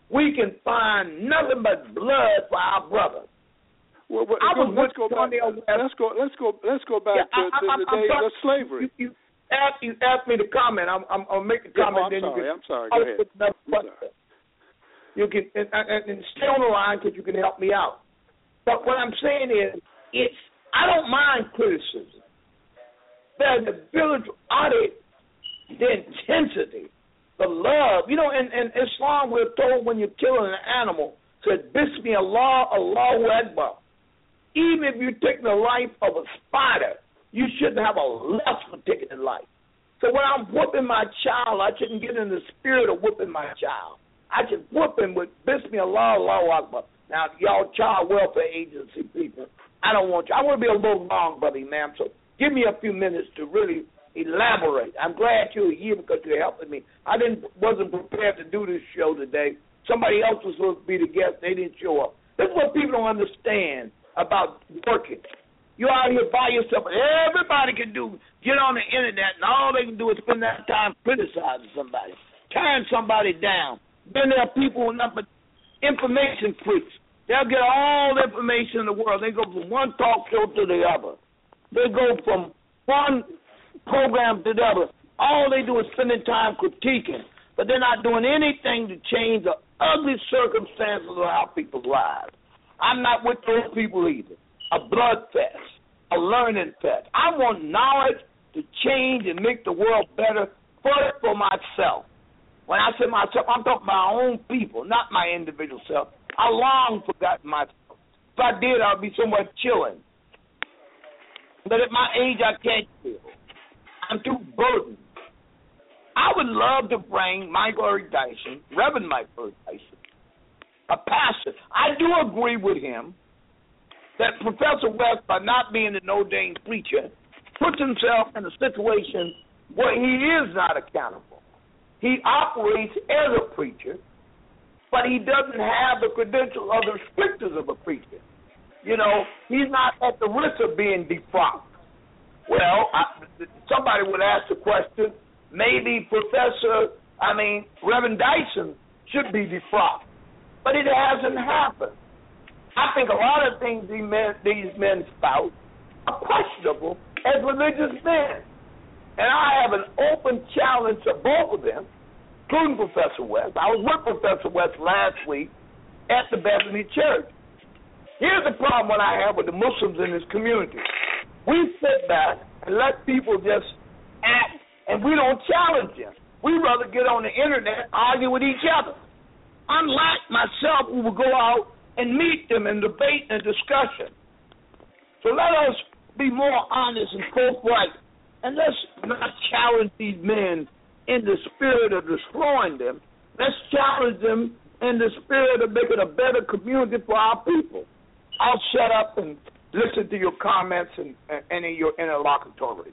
B: we can find nothing but blood for our brothers.
D: Well, well,
B: I was
D: let's go back.
B: West.
D: Let's go. Let's go. Let's go back
B: Yeah,
D: to,
B: I,
D: to
B: I,
D: the
B: I'm
D: days
B: sorry.
D: of slavery.
B: You, you, asked, you asked me to comment. I'm, I'm, I'll make the
D: Yeah,
B: comment.
D: oh, I'm
B: then
D: sorry.
B: you can,
D: I'm sorry. Go ahead. I'm sorry.
B: You can and, and, and stay on the line because you can help me out. But what I'm saying is, it's I don't mind criticism. But the village audit, the intensity, the love. You know, in, in Islam, we're told when you're killing an animal, said, Bismillah, Allahu Akbar. Even if you're taking the life of a spider, you shouldn't have a lust for taking the life. So when I'm whooping my child, I shouldn't get in the spirit of whooping my child. I should whoop him with Bismillah, Allahu Akbar. Now, y'all child welfare agency people, I don't want you. I want to be a little long, buddy, ma'am, so give me a few minutes to really elaborate. I'm glad you're here because you're helping me. I didn't wasn't prepared to do this show today. Somebody else was supposed to be the guest. They didn't show up. This is what people don't understand about working. You're out here by yourself. Everybody can do get on the internet, and all they can do is spend that time criticizing somebody, tearing somebody down. Then there are people with nothing but information freaks. They'll get all the information in the world. They go from one talk show to the other. They go from one program to the other. All they do is spending time critiquing, but they're not doing anything to change the ugly circumstances of our people's lives. I'm not with those people either. A blood fest, a learning fest. I want knowledge to change and make the world better first for myself. When I say myself, I'm talking about my own people, not my individual self. I long forgotten myself. If I did, I'd be somewhere chilling. But at my age, I can't chill. I'm too burdened. I would love to bring Michael Eric Dyson, Reverend Michael Eric Dyson, a pastor. I do agree with him that Professor West, by not being an ordained preacher, puts himself in a situation where he is not accountable. He operates as a preacher, but he doesn't have the credentials or the strictures of a preacher. You know, he's not at the risk of being defrocked. Well, I, somebody would ask the question, maybe Professor, I mean, Reverend Dyson should be defrocked. But it hasn't happened. I think a lot of things these men, these men spout are questionable as religious men. And I have an open challenge to both of them, including Professor West. I was with Professor West last week at the Bethany Church. Here's the problem what I have with the Muslims in this community. We sit back and let people just act, and we don't challenge them. We rather get on the internet and argue with each other. Unlike myself, who will go out and meet them in debate and discussion. So let us be more honest and forthright, and let's not challenge these men in the spirit of destroying them. Let's challenge them in the spirit of making a better community for our people. I'll shut up and listen to your comments and, and any of your interlocutories.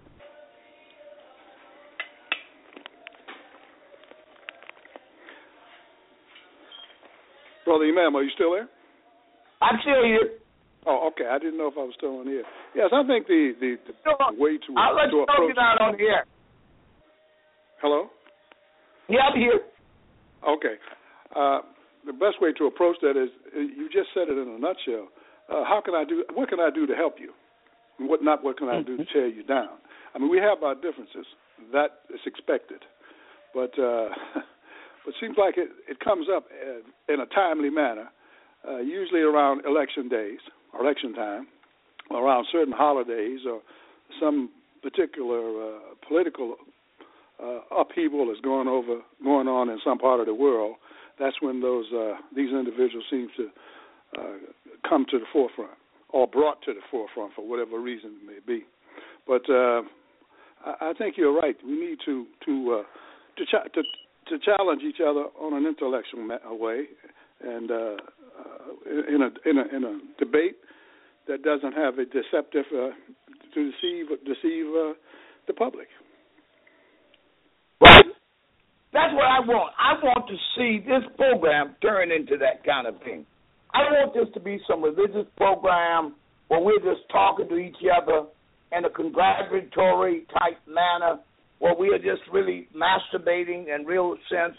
D: Brother Imam, are you still there?
B: I'm still here.
D: Oh, okay. I didn't know if I was still on the air. Yes, I think the, the, the way to,
B: I'll let
D: to
B: you know
D: approach...
B: you're not on the air.
D: Hello?
B: Yeah, I'm here.
D: Okay. Uh, the best way to approach that is, you just said it in a nutshell. Uh, how can I do, what can I do to help you? And what not what can I do to tear you down? I mean, we have our differences. That is expected. But... Uh, It seems like it, it comes up in a timely manner, uh, usually around election days, or election time, or around certain holidays, or some particular uh, political uh, upheaval is going over, going on in some part of the world. That's when those uh, these individuals seem to uh, come to the forefront, or brought to the forefront for whatever reason it may be. But uh, I, I think you're right. We need to to uh, to, ch- to to challenge each other on an intellectual way, and uh, uh, in a in a in a debate that doesn't have a deceptive uh, to deceive deceive uh, the public.
B: Right. That's what I want. I want to see this program turn into that kind of thing. I want this to be some religious program where we're just talking to each other in a congratulatory type manner, where we are just really masturbating in real sense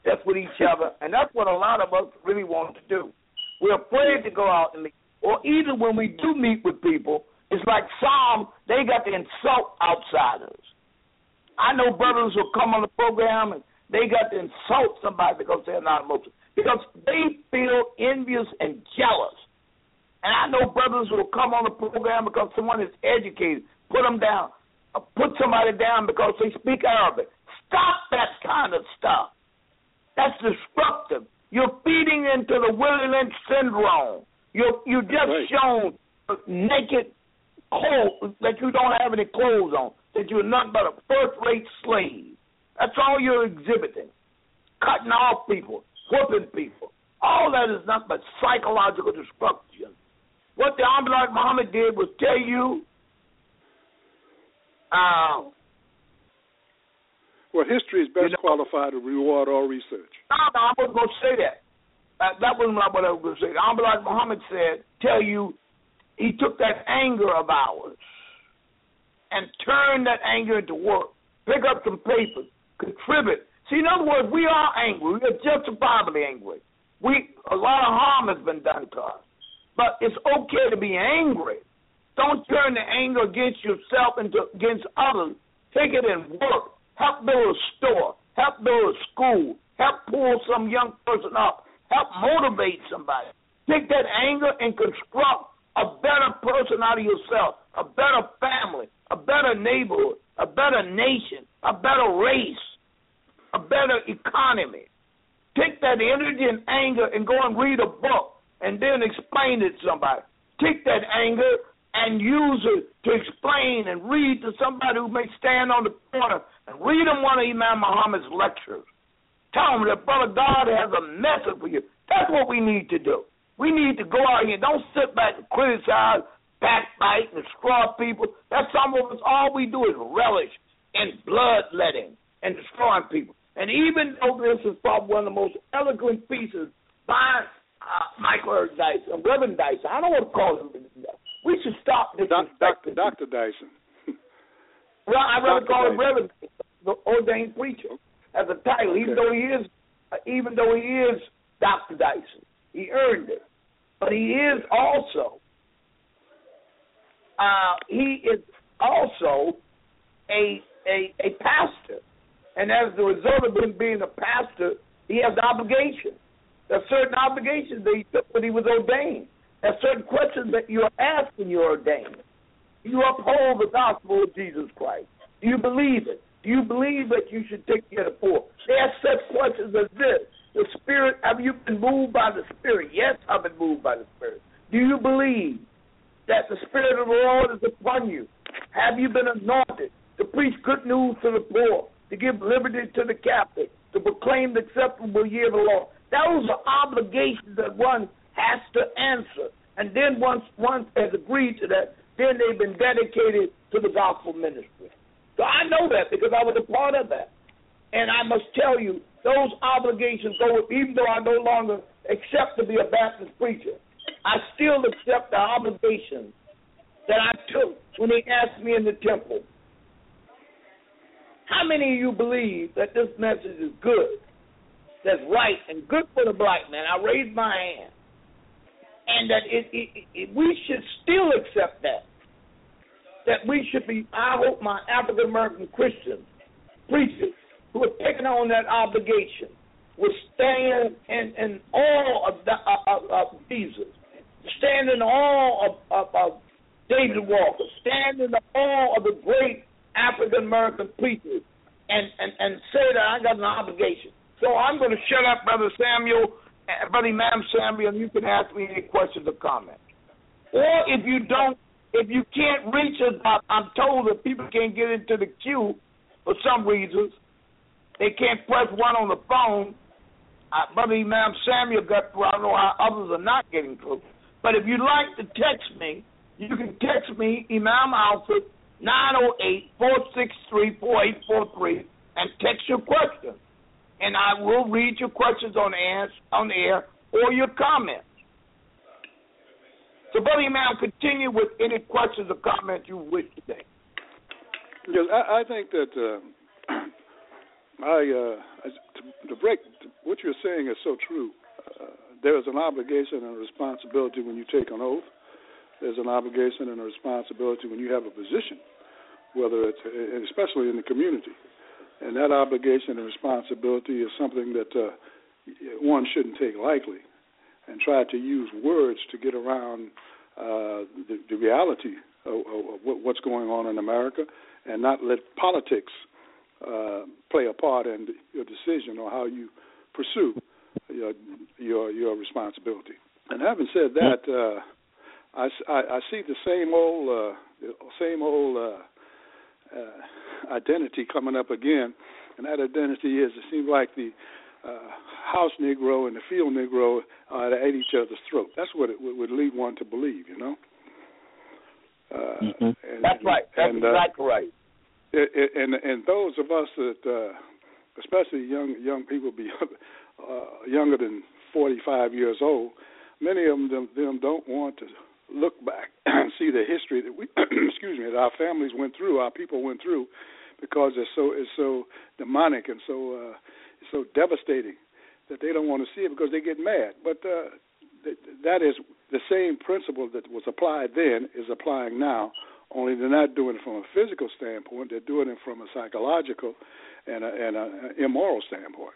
B: that's with each other, and that's what a lot of us really want to do. We're afraid to go out and meet. Or even when we do meet with people, it's like some, they got to insult outsiders. I know brothers who come on the program and they got to insult somebody because they're not Muslim, because they feel envious and jealous. And I know brothers who will come on the program because someone is educated, put them down, put somebody down because they speak Arabic. Stop that kind of stuff. That's destructive. You're feeding into the Willie Lynch syndrome. You you just right. shown naked clothes that you don't have any clothes on, that you're nothing but a first-rate slave. That's all you're exhibiting. Cutting off people, whooping people. All that is nothing but psychological destruction. What the Honorable Muhammad did was tell you, uh,
D: well, history is best
B: you know,
D: qualified to reward all research.
B: No, no, I wasn't going to say that. Uh, that wasn't what I was going to say. The Honorable Muhammad said, tell you, he took that anger of ours and turned that anger into work. Pick up some papers, contribute. See, in other words, we are angry. We are justifiably angry. We a lot of harm has been done to us. But it's okay to be angry. Don't turn the anger against yourself and against others. Take it and work. Help build a store. Help build a school. Help pull some young person up. Help motivate somebody. Take that anger and construct a better person out of yourself, a better family, a better neighborhood, a better nation, a better race, a better economy. Take that energy and anger and go and read a book and then explain it to somebody. Take that anger and use it to explain and read to somebody who may stand on the corner and read them one of Imam Muhammad's lectures. Tell them that, brother, God has a message for you. That's what we need to do. We need to go out here. Don't sit back and criticize, backbite, and destroy people. That's some of us. All we do is relish in bloodletting and destroying people. And even though this is probably one of the most eloquent pieces by uh, Michael Dyson, Reverend Dyson, I don't want to call him. We should stop this.
D: Doctor Doctor Dyson.
B: Well, I'd rather call him Reverend Dyson, the ordained preacher, as a title, okay. even though he is, uh, even though he is Doctor Dyson. He earned it. But he is also, uh, he is also a, a a pastor. And as the result of him being a pastor, he has obligation. There are certain obligations that he took when he was ordained. There are certain questions that you're asked when you're ordained. Do you uphold the gospel of Jesus Christ? Do you believe it? Do you believe that you should take care of the poor? They ask such questions as this. The Spirit, have you been moved by the Spirit? Yes, I've been moved by the Spirit. Do you believe that the Spirit of the Lord is upon you? Have you been anointed to preach good news to the poor, to give liberty to the captive, to proclaim the acceptable year of the Lord? Those are obligations that one has to answer. And then once one has agreed to that, then they've been dedicated to the gospel ministry. So I know that because I was a part of that. And I must tell you, those obligations go with, even though I no longer accept to be a Baptist preacher, I still accept the obligations that I took when they asked me in the temple. How many of you believe that this message is good, that's right, and good for the black man? I raised my hand. And that it, it, it, we should still accept that. That we should be, I hope my African-American Christians, preachers, who have taken on that obligation will stand in, in awe of, the, of, of Jesus, stand in awe of, of, of David Walker, stand in the awe of the great African-American preachers, and, and, and say that I got an obligation. So I'm going to shut up, Brother Samuel, uh, Brother Imam Samuel, and you can ask me any questions or comments. Or if you don't, if you can't reach us, I'm told that people can't get into the queue for some reasons. They can't press one on the phone. Uh, Brother Imam Samuel got through. I don't know how others are not getting through. But if you'd like to text me, you can text me, Imam Alfred, nine oh eight, four six three, four eight four three, and text your question. And I will read your questions on the air, on the air or your comments. So, Brother Imam, continue with any questions or comments you wish today.
D: Because I, I think that uh, I, uh, to, to break what you're saying is so true. Uh, there is an obligation and a responsibility when you take an oath. There's an obligation and a responsibility when you have a position, whether it's, especially in the community. And that obligation and responsibility is something that uh, one shouldn't take lightly and try to use words to get around uh, the, the reality of, of what's going on in America and not let politics uh, play a part in your decision or how you pursue your your, your responsibility. And having said that, uh, I, I, I see the same old uh, same old uh, uh, identity coming up again, and that identity is it seems like the uh, house Negro and the field Negro are at each other's throat. That's what it would lead one to believe, you know. Uh,
B: mm-hmm.
D: and,
B: That's right. That's
D: and,
B: exactly
D: uh,
B: right.
D: And and those of us that, uh, especially young young people, be uh, younger than forty-five years old, many of them, them don't want to look back and see the history that we, excuse me, that our families went through, our people went through, because it's so it's so demonic and so uh, so devastating that they don't want to see it because they get mad. But uh, th- that is the same principle that was applied then is applying now. Only they're not doing it from a physical standpoint; they're doing it from a psychological and a, and a immoral standpoint.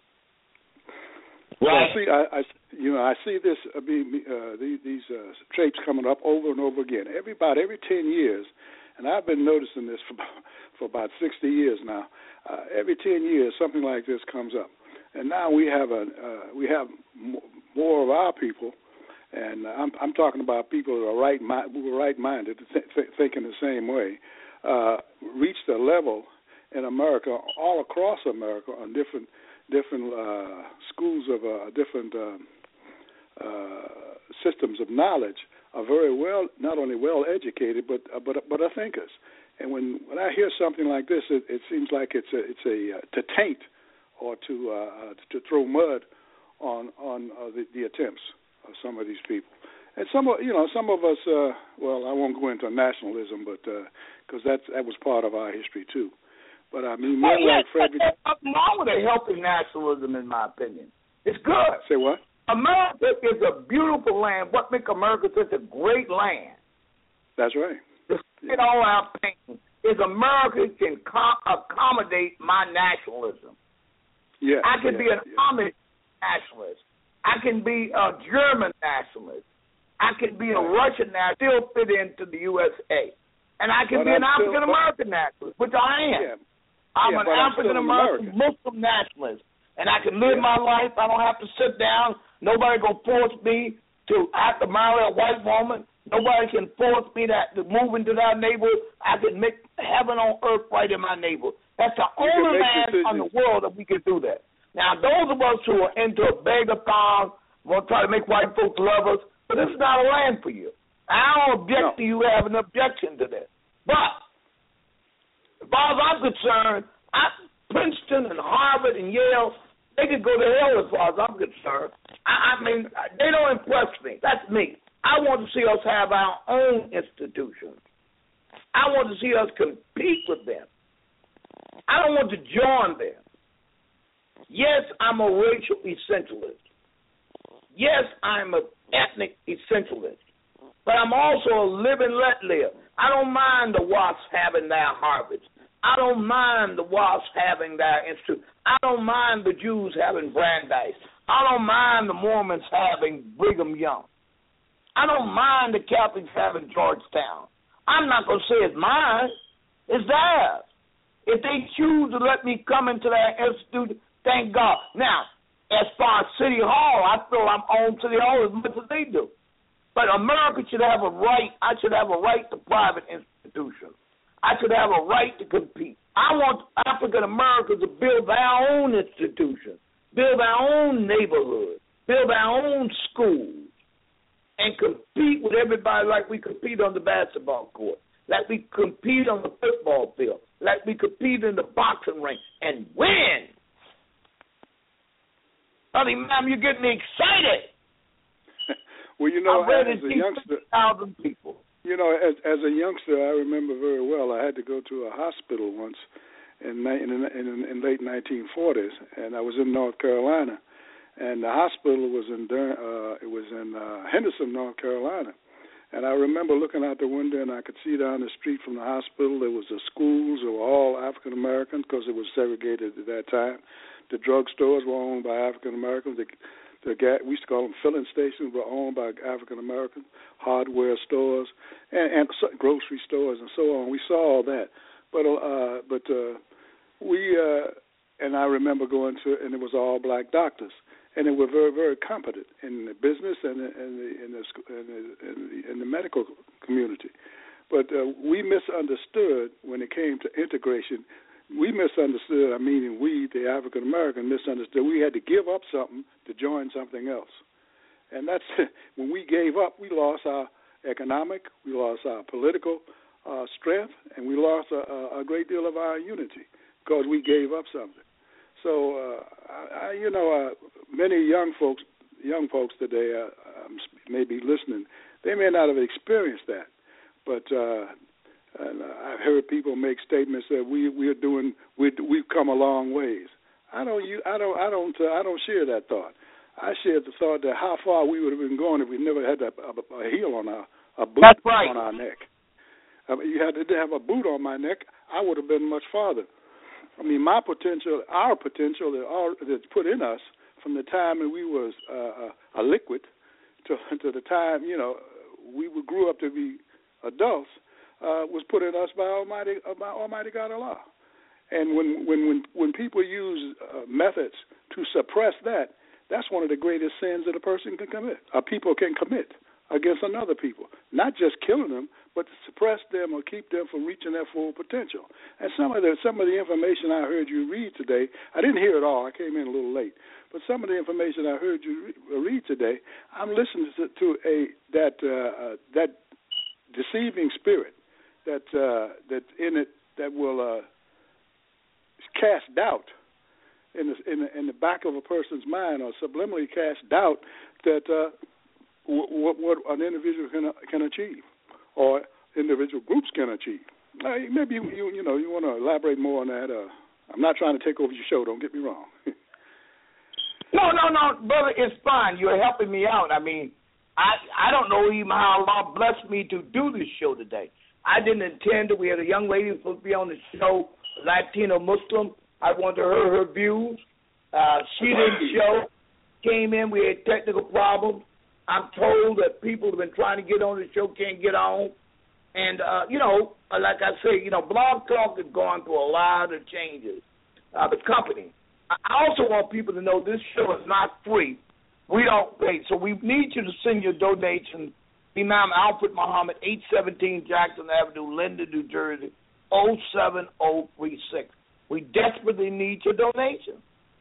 B: Right.
D: So I see, I, I, you know, I see this uh, being uh, these, these uh, traits coming up over and over again. Every about every ten years, and I've been noticing this for for about sixty years now. Uh, every ten years, something like this comes up, and now we have a uh, we have more of our people. And I'm, I'm talking about people who are right, who are right-minded, th- th- thinking the same way, uh, reached a level in America, all across America, on different different uh, schools of uh, different uh, uh, systems of knowledge, are very well, not only well educated, but uh, but but are thinkers. And when, when I hear something like this, it, it seems like it's a it's a uh, to taint or to uh, to throw mud on on uh, the, the attempts of some of these people. And some of, you know, some of us, uh, well, I won't go into nationalism, but because uh, that was part of our history too. But I mean, men
B: well,
D: like Frederick.
B: There's nothing wrong with a healthy nationalism, in my opinion. It's good.
D: Say what?
B: America is a beautiful land. What makes America such a great land?
D: That's right.
B: Despite all our pain, is America can com- accommodate my nationalism.
D: Yeah.
B: I can
D: yeah,
B: be an
D: yeah.
B: Amish nationalist. I can be a German nationalist. I can be a Russian nationalist, still fit into the U S A. And I can
D: but
B: be
D: I'm
B: an African-American nationalist, which I am.
D: Yeah.
B: I'm
D: yeah,
B: an African-American Muslim nationalist. And I can live
D: yeah.
B: my life. I don't have to sit down. Nobody going to force me to have to marry a white woman. Nobody can force me to, to move into that neighborhood. I can make heaven on earth right in my neighborhood. That's the
D: you
B: only land in the world that we can do that. Now, those of us who are into a beggar-thon, will try to make white folks love us, but this is not a land for you. I don't object
D: no.
B: to you having an objection to that. But as far as I'm concerned, I, Princeton and Harvard and Yale, they could go to hell as far as I'm concerned. I, I mean, they don't impress me. That's me. I want to see us have our own institutions. I want to see us compete with them. I don't want to join them. Yes, I'm a racial essentialist. Yes, I'm an ethnic essentialist. But I'm also a live and let live. I don't mind the WASPs having their Harvards. I don't mind the WASPs having their institute. I don't mind the Jews having Brandeis. I don't mind the Mormons having Brigham Young. I don't mind the Catholics having Georgetown. I'm not going to say it's mine. It's theirs. If they choose to let me come into that institute, thank God. Now, as far as City Hall, I feel I'm on City Hall as much as they do. But America should have a right, I should have a right to private institutions. I should have a right to compete. I want African Americans to build their own institutions, build their own neighborhoods, build their own schools, and compete with everybody like we compete on the basketball court, like we compete on the football field, like we compete in the boxing ring, and win. Honey, ma'am, you're getting me excited.
D: Well, you know,
B: as
D: a youngster,
B: thousand people.
D: You know, as as a youngster, I remember very well. I had to go to a hospital once, in in, in, in late nineteen forties, and I was in North Carolina, and the hospital was in uh, it was in uh, Henderson, North Carolina. And I remember looking out the window, and I could see down the street from the hospital, there was the schools that were all African Americans because it was segregated at that time. The drugstores were owned by African Americans. The, the gas, we used to call them filling stations, were owned by African Americans. Hardware stores and, and grocery stores and so on. We saw all that, but uh, but uh, we uh, and I remember going to, and it was all black doctors. And they were very, very competent in the business and in the, in the, in the, in the, in the medical community. But uh, we misunderstood when it came to integration. We misunderstood, I mean, we, the African American, misunderstood. We had to give up something to join something else. And that's when we gave up, we lost our economic, we lost our political uh, strength, and we lost a, a great deal of our unity because we gave up something. So, uh, I, you know, uh, many young folks, young folks today uh, um, may be listening. They may not have experienced that, but uh, and, uh, I've heard people make statements that we we're doing we we've come a long ways. I don't, you, I don't, I don't, uh, I don't share that thought. I share the thought that how far we would have been going if we never had a, a, a heel on our a boot
B: That's right.
D: on our neck. I mean, you had to have a boot on my neck. I would have been much farther. I mean, my potential, our potential that all, that's put in us from the time that we was uh, a liquid to to the time, you know, we grew up to be adults, uh, was put in us by Almighty uh, by Almighty God Allah. And when when when, when people use uh, methods to suppress that, that's one of the greatest sins that a person can commit, or people can commit against another people. Not just killing them, but to suppress them or keep them from reaching their full potential. And some of the some of the information I heard you read today, I didn't hear it all. I came in a little late. But some of the information I heard you read today, I'm listening to, to a that uh, uh, that deceiving spirit that uh, that in it that will uh, cast doubt in the, in the in the back of a person's mind, or subliminally cast doubt that uh, what, what an individual can can achieve, or individual groups can achieve. Uh, maybe you, you you know you want to elaborate more on that. Uh, I'm not trying to take over your show. Don't get me wrong.
B: no, no, no, brother. It's fine. You're helping me out. I mean, I I don't know even how Allah blessed me to do this show today. I didn't intend it. We had a young lady supposed to be on the show, Latino Muslim. I wanted to hear her views. Uh, she didn't show. Came in. We had technical problems. I'm told that people have been trying to get on the show can't get on. And, uh, you know, like I say, you know, Blog Talk has gone through a lot of changes. Uh, the company. I also want people to know this show is not free. We don't pay. So we need you to send your donation. Imam Alfred Muhammad, eight seventeen Jackson Avenue, Linden, New Jersey, oh seven oh three six. We desperately need your donation.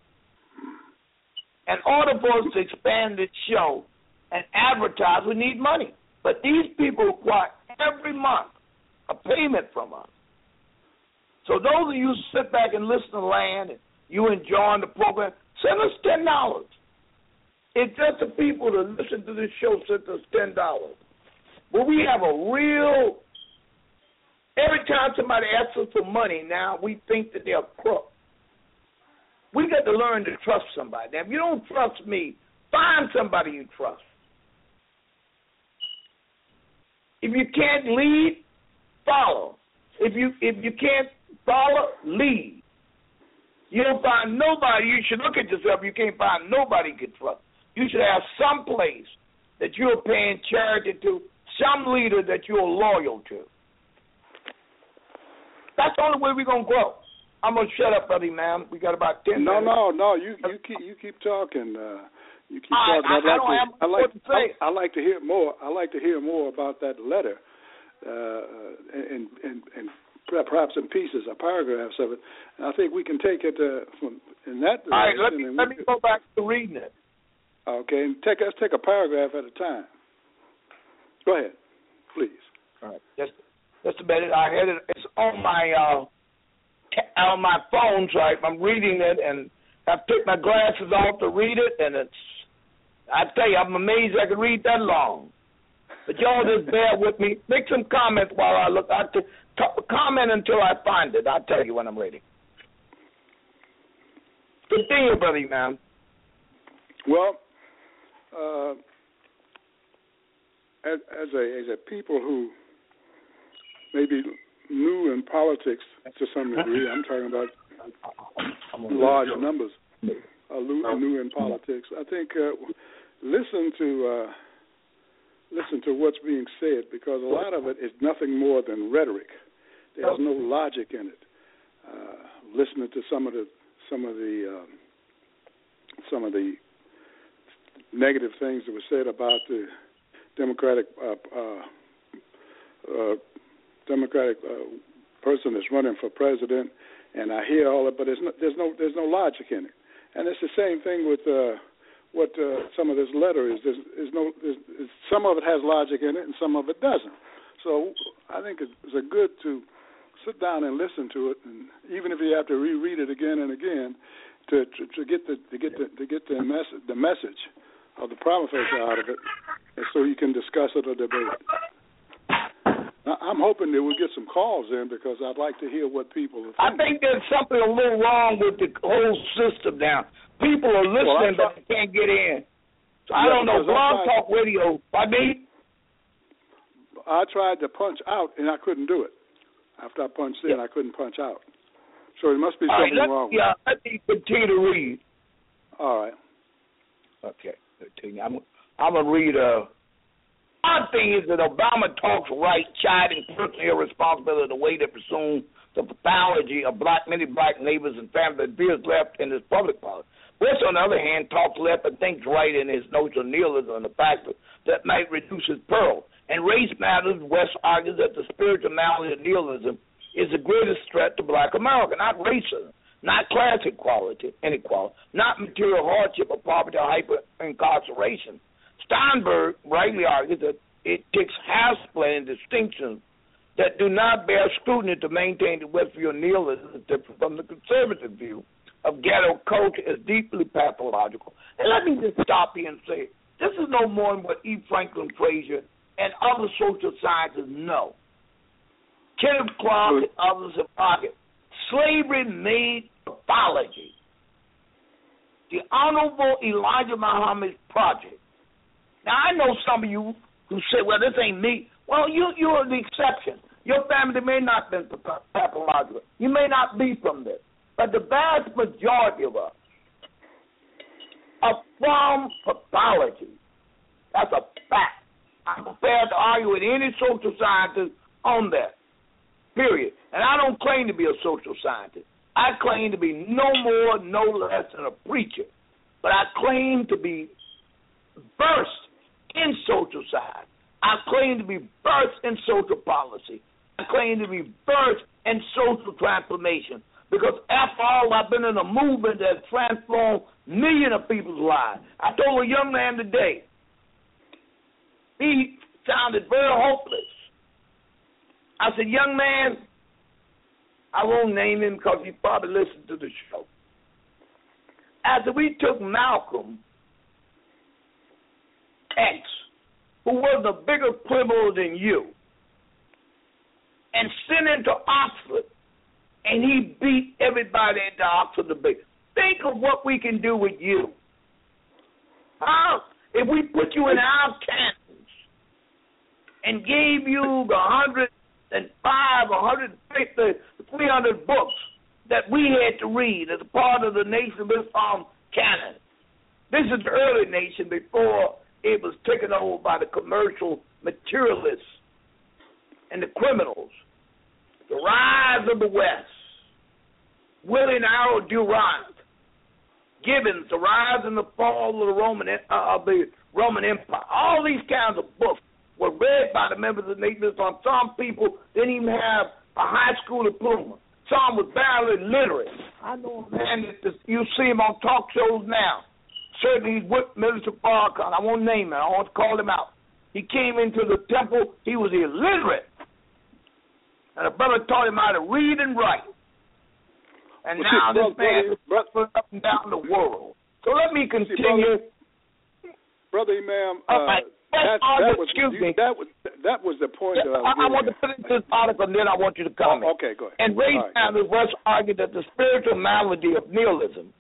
B: In order for us to expand this show and advertise, we need money. But these people require every month a payment from us. So those of you who sit back and listen to Land and you enjoying the program, send us ten dollars. It's just the people that listen to this show send us ten dollars. But we have a real, every time somebody asks us for money now, we think that they're crook. We got to learn to trust somebody. Now, if you don't trust me, find somebody you trust. If you can't lead, follow. If you if you can't follow, lead. You don't find nobody. You should look at yourself. You can't find nobody you can trust. You should have some place that you're paying charity to, some leader that you're loyal to. That's the only way we're gonna grow. I'm gonna shut up, buddy, man. We got about ten
D: no,
B: minutes.
D: No, no, no. You you keep you keep talking. Uh, you keep
B: I,
D: talking.
B: I,
D: I'd like
B: I don't
D: to,
B: have
D: I like
B: to say.
D: I, I like to hear more. I like to hear more about that letter, uh, and and and perhaps in pieces, or paragraphs of it. And I think we can take it uh, from in that direction.
B: All right, let me
D: and
B: let me go back to reading it.
D: Okay, and take let's take a paragraph at a time. Go ahead, please.
B: All right, just just a minute. I had it. It's on my uh, t- on my phone, so I, I'm reading it, and I took my glasses off to read it, and it's. I tell you, I'm amazed I could read that long. But y'all just bear with me. Make some comments while I look. I t- t- comment until I find it. I'll tell you when I'm ready. Continue, brother, man.
D: Well, uh, as, as a as a people who may be new in politics to some degree, I'm talking about large numbers, uh, new in politics. I think uh, listen to uh, listen to what's being said, because a lot of it is nothing more than rhetoric. There's no logic in it. Uh, listening to some of the some of the um, some of the negative things that were said about the Democratic uh, uh, uh, Democratic uh, person that's running for president, and I hear all that, but there's no, there's no there's no logic in it. And it's the same thing with uh, what uh, some of this letter is. There's, there's no there's, it's, some of it has logic in it, and some of it doesn't. So I think it's, it's good to sit down and listen to it, and even if you have to reread it again and again, to to, to get the to get the to get the message the message of the prima facie out of it, and so you can discuss it or debate it. Now, I'm hoping that we'll get some calls in, because I'd like to hear what people are thinking.
B: I think there's something a little wrong with the whole system now. People are listening, well, but they can't get in. So I
D: yeah,
B: don't know. Blog Talk Radio. I mean,
D: I tried to punch out, and I couldn't do it. After I punched in, yeah. I couldn't punch out. So there must be
B: All
D: something
B: right,
D: wrong.
B: Yeah, let me continue to read.
D: All right.
B: Okay, continue. I'm, I'm going to read. Uh, One thing is that Obama talks right, chiding personal irresponsibility the way they presume the pathology of black, many black neighbors and families that veers left in his public policy. Bush, on the other hand, talks left and thinks right in his notion of nihilism and the fact that, that might reduce his pearl. In Race Matters, West argues that the spiritual malady of nihilism is the greatest threat to black America, not racism, not class equality, inequality, not material hardship or poverty or hyper-incarceration. Steinberg rightly argues that it takes half-splitting distinctions that do not bear scrutiny to maintain the Westview nihilism different from the conservative view of ghetto culture as deeply pathological. And let me just stop here and say, this is no more than what E. Franklin Frazier and other social scientists know. Kenneth Clark and others have argued slavery made pathology. The Honorable Elijah Muhammad's project. Now, I know some of you who say, well, this ain't me. Well, you, you're the exception. Your family may not have been pathological. You may not be from this. But the vast majority of us are from pathology. That's a fact. I'm prepared to argue with any social scientist on that, period. And I don't claim to be a social scientist. I claim to be no more, no less than a preacher. But I claim to be versed in social science. I claim to be versed in social policy. I claim to be versed in social transformation. Because after all, I've been in a movement that transformed millions of people's lives. I told a young man today, he sounded very hopeless. I said, young man, I won't name him because he probably listened to the show. After we took Malcolm X, who was a bigger criminal than you, and sent him to Oxford, and he beat everybody at the Oxford debate. Think of what we can do with you. Huh? If we put you in our cantons and gave you the one hundred five, one hundred fifty, three hundred books that we had to read as a part of the Nation of Islam canon. This is the early nation before it was taken over by the commercial materialists and the criminals. The rise of the West, Willie and Harold Durant, Gibbons, the rise and the fall of the Roman uh, of the Roman Empire. All these kinds of books were read by the members of the Nation of Islam. Some people didn't even have a high school diploma. Some was barely literate. I know a man that you see him on talk shows now. Certainly he's with Minister Farrakhan. I won't name him. I want to call him out. He came into the temple. He was illiterate. And a brother taught him how to read and write. And well, now see, this man is brother, up and down the world. So let me continue.
D: See, brother, brother Imam,
B: uh, uh,
D: that, that, was,
B: excuse
D: you,
B: me.
D: that, was, that was the point
B: yeah,
D: that I was
B: I, I want to finish this article, and then I want you to comment.
D: Oh, okay, go ahead.
B: And Ray Sanders West argued that the spiritual malady of nihilism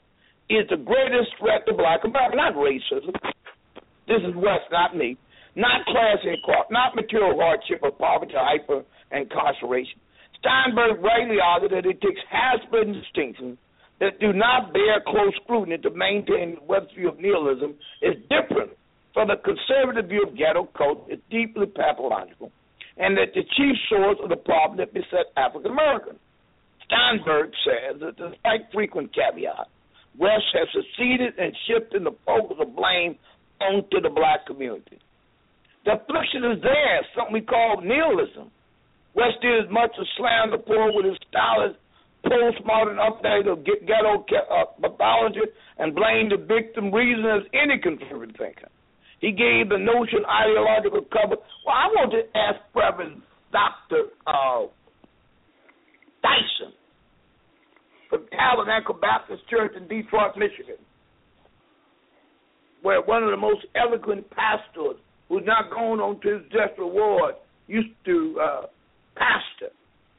B: is the greatest threat to black America. Not racism. This is West, not me. Not class inequality, not material hardship or poverty or hyper incarceration. Steinberg rightly argued that it takes hasbro distinctions that do not bear close scrutiny to maintain Web's view of nihilism is different from the conservative view of ghetto culture. It's deeply pathological, and that the chief source of the problem that beset African Americans. Steinberg says that despite frequent caveats, West has succeeded in shifting the focus of blame onto the black community. The affliction is there, something we call nihilism. West did as much as slam the poor with his stylish postmodern update of ghetto pathology and blame the victim reason as any conservative thinker. He gave the notion ideological cover. Well, I want to ask Reverend Doctor Uh, Dyson from Tabernacle Baptist Church in Detroit, Michigan, where one of the most eloquent pastors who's not gone on to his just reward used to uh, pastor.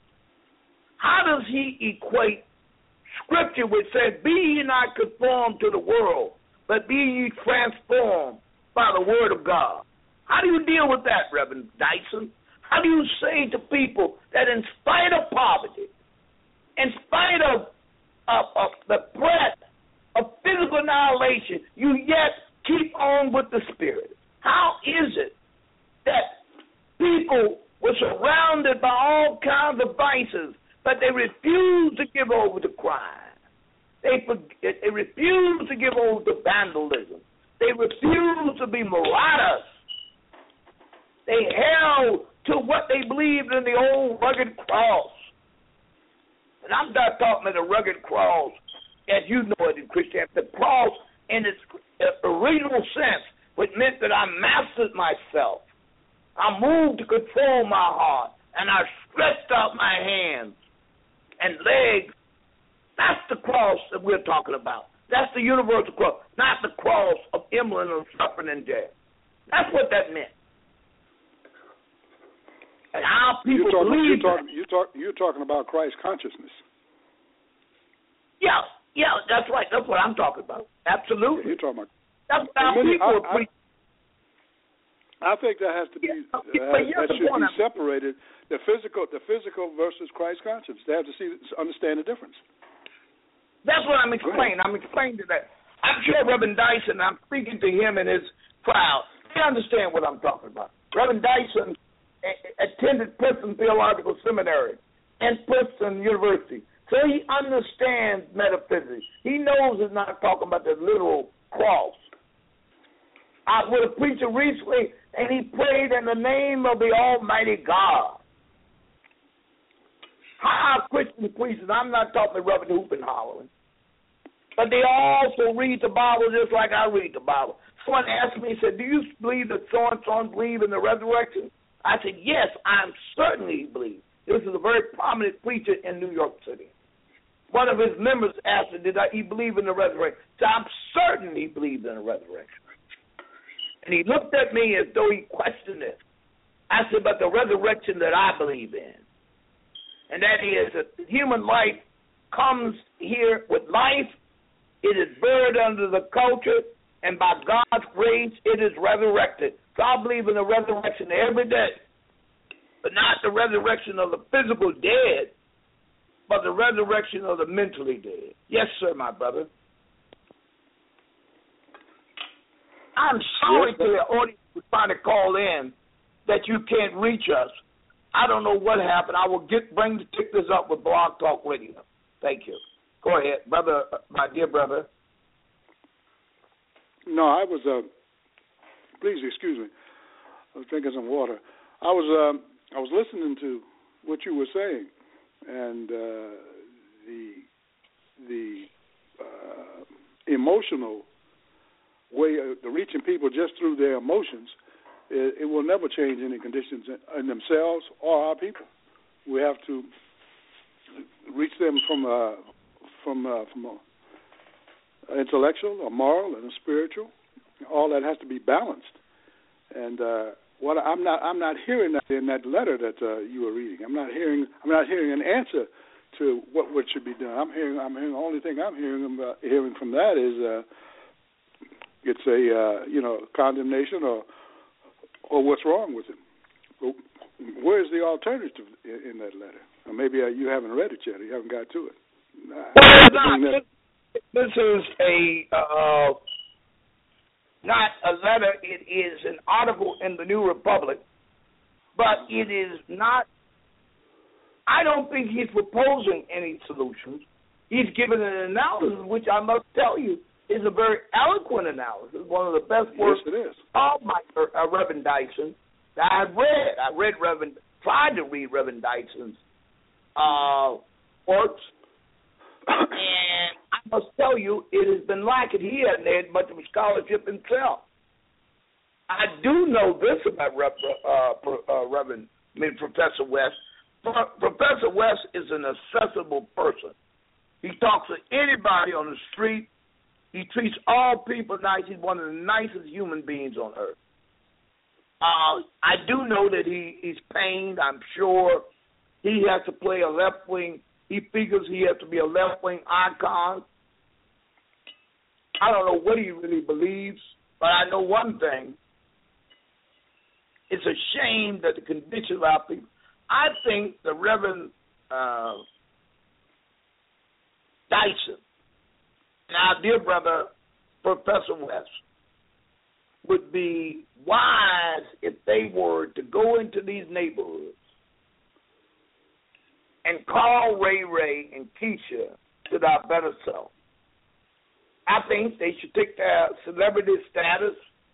B: How does he equate Scripture which says, be ye not conformed to the world, but be ye transformed by the word of God? How do you deal with that, Reverend Dyson? How do you say to people that in spite of poverty, in spite of, of, of the threat of physical annihilation, you yet keep on with the Spirit? How is it that people were surrounded by all kinds of vices, but they refused to give over to crime? They, they refused to give over to vandalism. They refused to be marauders. They held to what they believed in the old rugged cross. And I'm not talking about the rugged cross as you know it in Christianity. The cross in its original sense, which meant that I mastered myself. I moved to control my heart, and I stretched out my hands and legs. That's the cross that we're talking about. That's the universal cross, not the cross of emblem of suffering and death. That's what that meant. And how people
D: you're talking,
B: believe
D: you're talking, you're, talk, you're talking about Christ consciousness.
B: Yeah, yeah, that's right. That's what I'm talking about. Absolutely.
D: You're talking about.
B: That's what our
D: many,
B: people
D: I,
B: are preaching.
D: I think that has to be
B: Yeah,
D: uh,
B: but
D: that should be
B: I'm...
D: separated. The physical, the physical versus Christ conscience. They have to see, understand the difference.
B: That's what I'm explaining. I'm explaining to that. I'm sure Reverend Dyson, I'm speaking to him and his crowd. They understand what I'm talking about. Reverend Dyson attended Princeton Theological Seminary and Princeton University, so he understands metaphysics. He knows it's not talking about the literal cross. I was with a preacher recently, and he prayed in the name of the Almighty God. How Christian priests, and I'm not talking to Reverend Hoop and hollering, but they also read the Bible just like I read the Bible. Someone asked me, he said, do you believe that so-and-so believe in the resurrection? I said, yes, I certainly believe. This is a very prominent preacher in New York City. One of his members asked him, did he believe in the resurrection? I said, I'm certain he believed in the resurrection. And he looked at me as though he questioned it. I said, but the resurrection that I believe in, and that is that human life comes here with life, it is buried under the culture, and by God's grace, it is resurrected. So I believe in the resurrection every day, but not the resurrection of the physical dead, but the resurrection of the mentally dead. Yes, sir, my brother. I'm sorry yes, to the audience who's trying to call in that you can't reach us. I don't know what happened. I will get bring pick this up with Blog Talk Radio. Thank you. Go ahead, brother, my dear brother.
D: No, I was. Uh, please excuse me. I was drinking some water. I was. Um, I was listening to what you were saying, and uh, the the uh, emotional way of reaching people just through their emotions. It, it will never change any conditions in, in themselves or our people. We have to reach them from a from a, from a intellectual, a moral, and a spiritual. All that has to be balanced. And uh, what I'm not I'm not hearing that in that letter that uh, you were reading. I'm not hearing I'm not hearing an answer to what what should be done. I'm hearing. I'm hearing. The only thing I'm hearing about, hearing from that is uh, it's a uh, you know condemnation or or what's wrong with him. Well, where's the alternative in, in that letter? Or maybe uh, you haven't read it yet. Or you haven't got to it.
B: Well, it's not. This is a uh, not a letter. It is an article in the New Republic, but it is not. I don't think he's proposing any solutions. He's given an analysis, which I must tell you is a very eloquent analysis, one of the best works
D: yes, it is.
B: of my uh, Reverend Dyson that I've read. I read Reverend, tried to read Reverend Dyson's uh, works, and I must tell you, it has been lacking. He hasn't had much of a scholarship himself. I do know this about Rev, uh, uh, Reverend, I mean, Professor West. Professor West is an accessible person. He talks to anybody on the street. He treats all people nice. He's one of the nicest human beings on earth. Uh, I do know that he, he's pained, I'm sure. He has to play a left wing. He figures he has to be a left wing icon. I don't know what he really believes, but I know one thing. It's a shame that the condition of our people. I think the Reverend uh, Dyson and our dear brother, Professor West, would be wise if they were to go into these neighborhoods and call Ray Ray and Keisha to their better self. I think they should take their celebrity status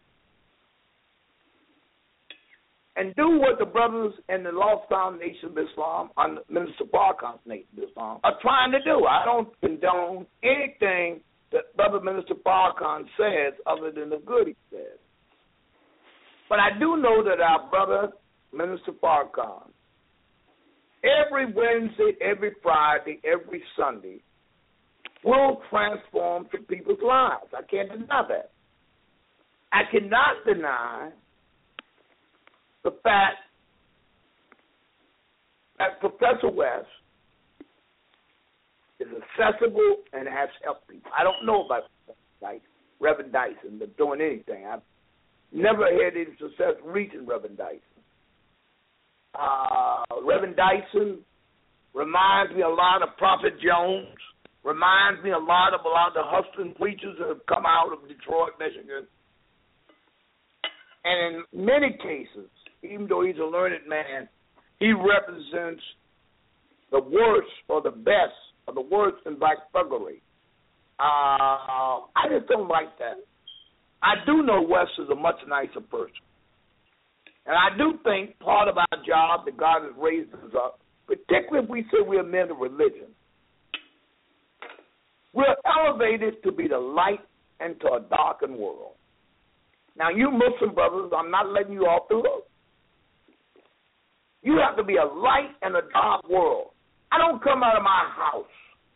B: and do what the brothers in the Lost Foundation of Islam, on Minister Farrakhan's Nation of Islam, are trying to do. I don't condone anything that Brother Minister Farrakhan says other than the good he says. But I do know that our brother, Minister Farrakhan, every Wednesday, every Friday, every Sunday, will transform some people's lives. I can't deny that. I cannot deny the fact that Professor West is accessible and has helped people. I don't know about like Reverend Dyson but doing anything. I've never had any success reaching Reverend Dyson. Uh, Reverend Dyson reminds me a lot of Prophet Jones, reminds me a lot of a lot of the hustling preachers that have come out of Detroit, Michigan. And in many cases, even though he's a learned man, he represents the worst or the best or the worst in black thuggery. Uh, I just don't like that. I do know West is a much nicer person. And I do think part of our job that God has raised us up, particularly if we say we're men of religion, we're elevated to be the light into a darkened world. Now, you Muslim brothers, I'm not letting you off the hook. You have to be a light in a dark world. I don't come out of my house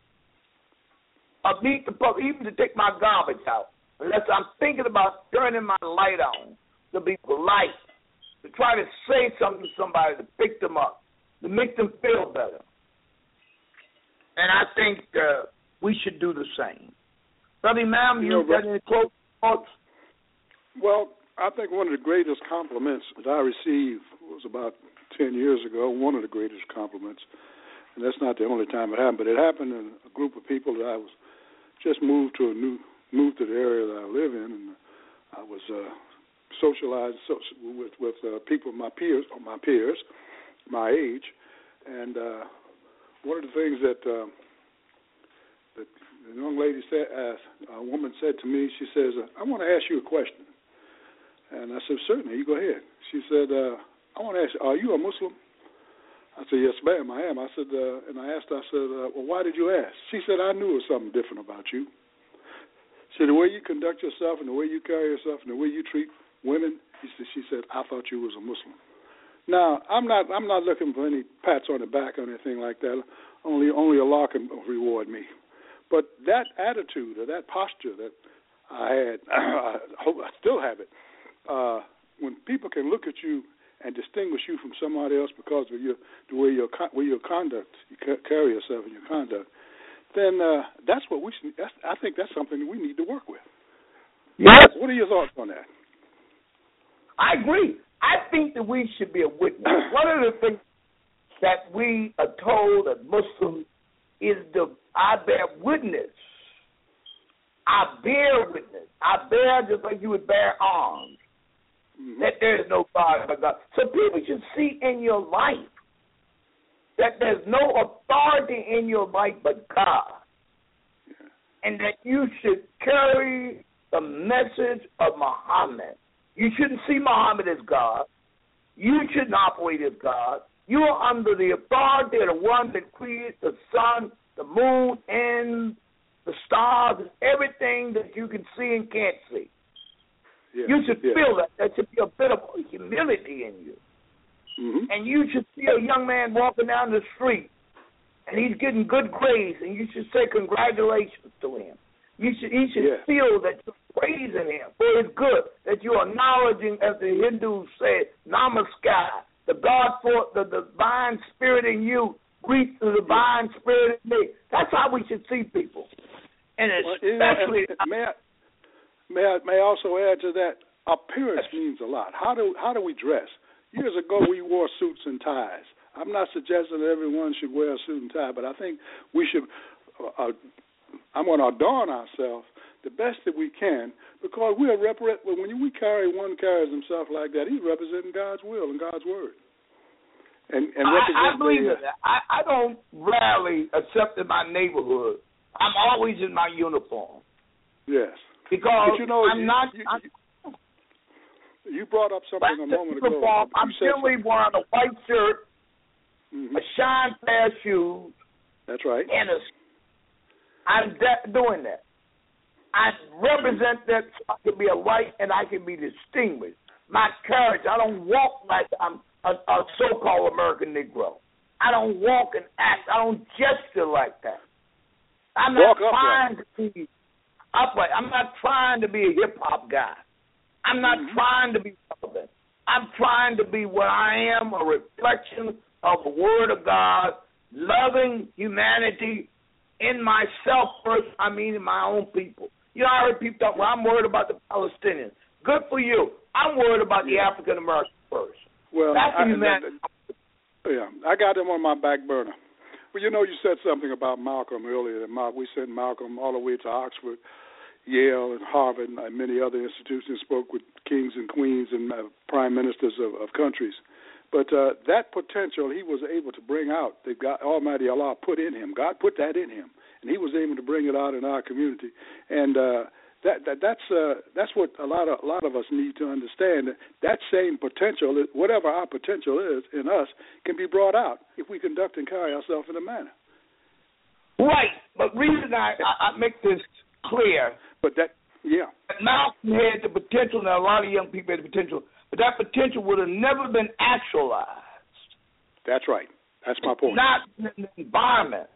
B: or meet the public, even to take my garbage out, unless I'm thinking about turning my light on to be polite, to try to say something to somebody to pick them up, to make them feel better. And I think uh, we should do the same. Brother Imam, you, you know, got any close thoughts?
D: Well, I think one of the greatest compliments that I received was about ten years ago, one of the greatest compliments, and that's not the only time it happened, but it happened in a group of people that I was just moved to a new, moved to the area that I live in, and I was uh, socialized with, with uh, people, my peers, or my peers, my age, and uh, one of the things that, uh, that the young lady said, uh, a woman said to me, she says, I want to ask you a question. And I said, certainly, you go ahead. She said, uh, I want to ask you, are you a Muslim? I said, yes, ma'am, I am. I said, uh, and I asked, I said, uh, well, why did you ask? She said, I knew there was something different about you. She said, the way you conduct yourself and the way you carry yourself and the way you treat women, she said, she said I thought you was a Muslim. Now, I'm not I'm not looking for any pats on the back or anything like that. Only, only Allah can reward me. But that attitude or that posture that I had, I hope I still have it, Uh, when people can look at you and distinguish you from somebody else because of your the way your way your conduct, you carry yourself in your conduct, then uh, that's what we should. That's, I think that's something that we need to work with.
B: Yes.
D: What are your thoughts on that?
B: I agree. I think that we should be a witness. One of the things that we are told as Muslims is the I bear witness. I bear witness. I bear just like you would bear arms. Mm-hmm. That there is no God but God. So people should see in your life that there's no authority in your life but God. Yeah. And that you should carry the message of Muhammad. You shouldn't see Muhammad as God. You shouldn't operate as God. You are under the authority of the one that created the sun, the moon, and the stars, and everything that you can see and can't see. Yeah, you should yeah. feel that. There should be a bit of humility in you. Mm-hmm. And you should see a young man walking down the street, and he's getting good grades, and you should say congratulations to him. You should, he should yeah. feel that you're praising him for his good, that you are acknowledging, as the Hindus say, Namaskar, the God for the divine spirit in you, greet the divine yeah. spirit in me. That's how we should see people. And especially...
D: Well, you know, may, I, may, I, may I also add to that, appearance means a lot. How do how do we dress? Years ago, we wore suits and ties. I'm not suggesting that everyone should wear a suit and tie, but I think we should... Uh, I'm going to adorn ourselves the best that we can, because we are repre- when we carry one carries himself like that, he's representing God's will and God's word. And, and
B: I, I believe the, in that. I, I don't rarely, except in my neighborhood. I'm always in my uniform.
D: Yes.
B: Because
D: but you know,
B: I'm
D: you,
B: not.
D: You,
B: I'm,
D: you brought up something a moment ago.
B: Uniform, I'm generally wearing a white shirt, mm-hmm. a shine pair of shoes.
D: That's right.
B: And a I'm de- doing that. I represent that so I can be a light and I can be distinguished. My courage, I don't walk like I'm a, a so-called American Negro. I don't walk and act. I don't gesture like that. I'm not walk trying upright. to be upright. I'm not trying to be a hip-hop guy. I'm not mm-hmm. trying to be relevant. I'm trying to be what I am, a reflection of the Word of God, loving humanity, in myself first, I mean in my own people. You know, I heard people talk, well, I'm worried about the Palestinians. Good for you. I'm worried about the
D: yeah.
B: African Americans first.
D: Well,
B: That's
D: I,
B: humanity.
D: Yeah, I got them on my back burner. Well, you know, you said something about Malcolm earlier. That Mal- we sent Malcolm all the way to Oxford, Yale, and Harvard, and many other institutions, spoke with kings and queens and uh, prime ministers of, of countries. But uh, that potential he was able to bring out, that God Almighty Allah put in him. God put that in him, and he was able to bring it out in our community. And uh, that, that that's uh, that's what a lot of a lot of us need to understand. That, that same potential, whatever our potential is in us, can be brought out if we conduct and carry ourselves in a manner.
B: Right, but reason I, I, I make this clear.
D: But that, yeah.
B: Malcolm had the potential, and a lot of young people had the potential. But that potential would have never been actualized.
D: That's right. That's my point.
B: Not in an environment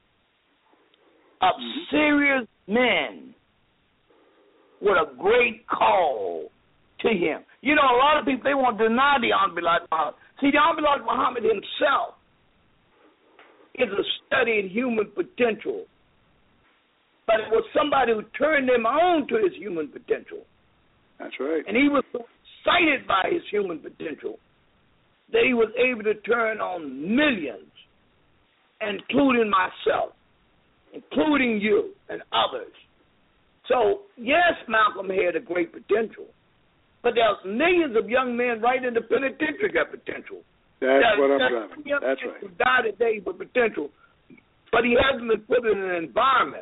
B: of mm-hmm. serious men with a great call to him. You know, a lot of people, they want to deny the Honorable Muhammad. See, the Honorable Muhammad himself is a study in human potential. But it was somebody who turned him on to his human potential.
D: That's right.
B: And he was so excited by his human potential that he was able to turn on millions, including myself, including you and others. So, yes, Malcolm had a great potential, but there's millions of young men right in the penitentiary got potential.
D: That's
B: there's,
D: what I'm driving. That's right.
B: Who die today with potential, but he hasn't been put in an environment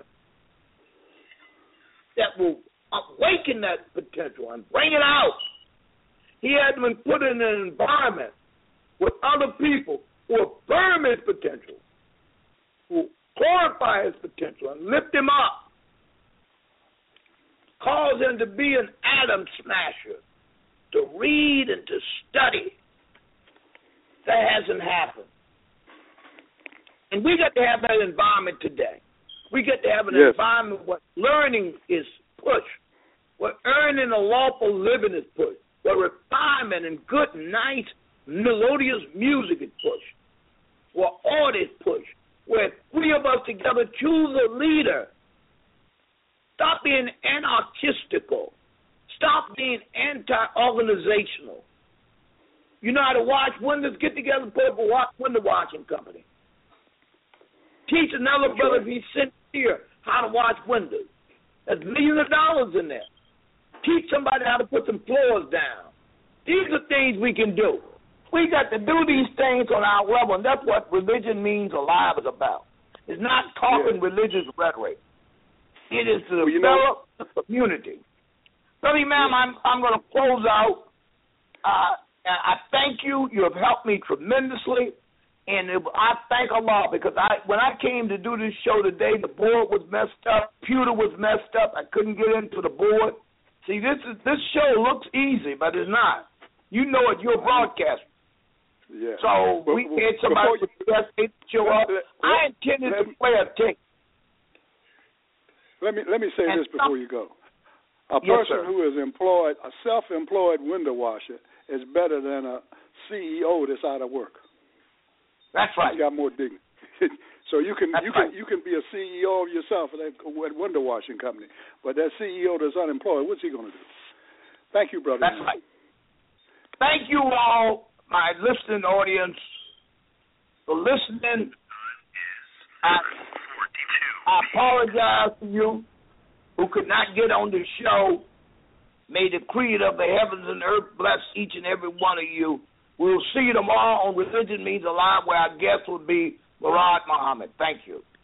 B: that will awaken that potential and bring it out. He hasn't been put in an environment with other people who affirm his potential, who glorify his potential and lift him up, cause him to be an atom smasher, to read and to study. That hasn't happened. And we got to have that environment today. We get to have an yes. environment where learning is pushed, where earning a lawful living is pushed, where refinement and good and nice melodious music is pushed, where art is pushed, where three of us together choose a leader. Stop being anarchistical. Stop being anti-organizational. You know how to wash windows? Get together and put up a window washing company. Teach another That's brother right. if he's sincere how to wash windows. There's millions of dollars in there. Teach somebody how to put some floors down. These are things we can do. We got to do these things on our level, and that's what Religion Means Alive is about. It's not talking yeah. religious rhetoric. It is to well, develop know, the community. Billy, ma'am, yeah. I'm I'm going to close out. Uh, I thank you. You have helped me tremendously, and it, I thank Allah because I when I came to do this show today, the board was messed up, computer was messed up. I couldn't get into the board. See, this is this show looks easy, but it's not. You know it. You're a broadcaster. Yeah. So well, we well, had somebody you, to show up. Let, I intended let, to play a tape. Let me let me say and this before you go. A yes, person sir. who is employed, a self-employed window washer, is better than a C E O that's out of work. That's right. He's got more dignity. So you can that's you can right. you can be a C E O of yourself at that window washing company, but that C E O that's unemployed, what's he going to do? Thank you, brother. That's right. Thank you all, my listening audience, for listening. I, I apologize to you who could not get on the show. May the creator of the heavens and earth bless each and every one of you. We'll see you tomorrow on Religion Means Alive, where our guest will be Murad Muhammad. Thank you.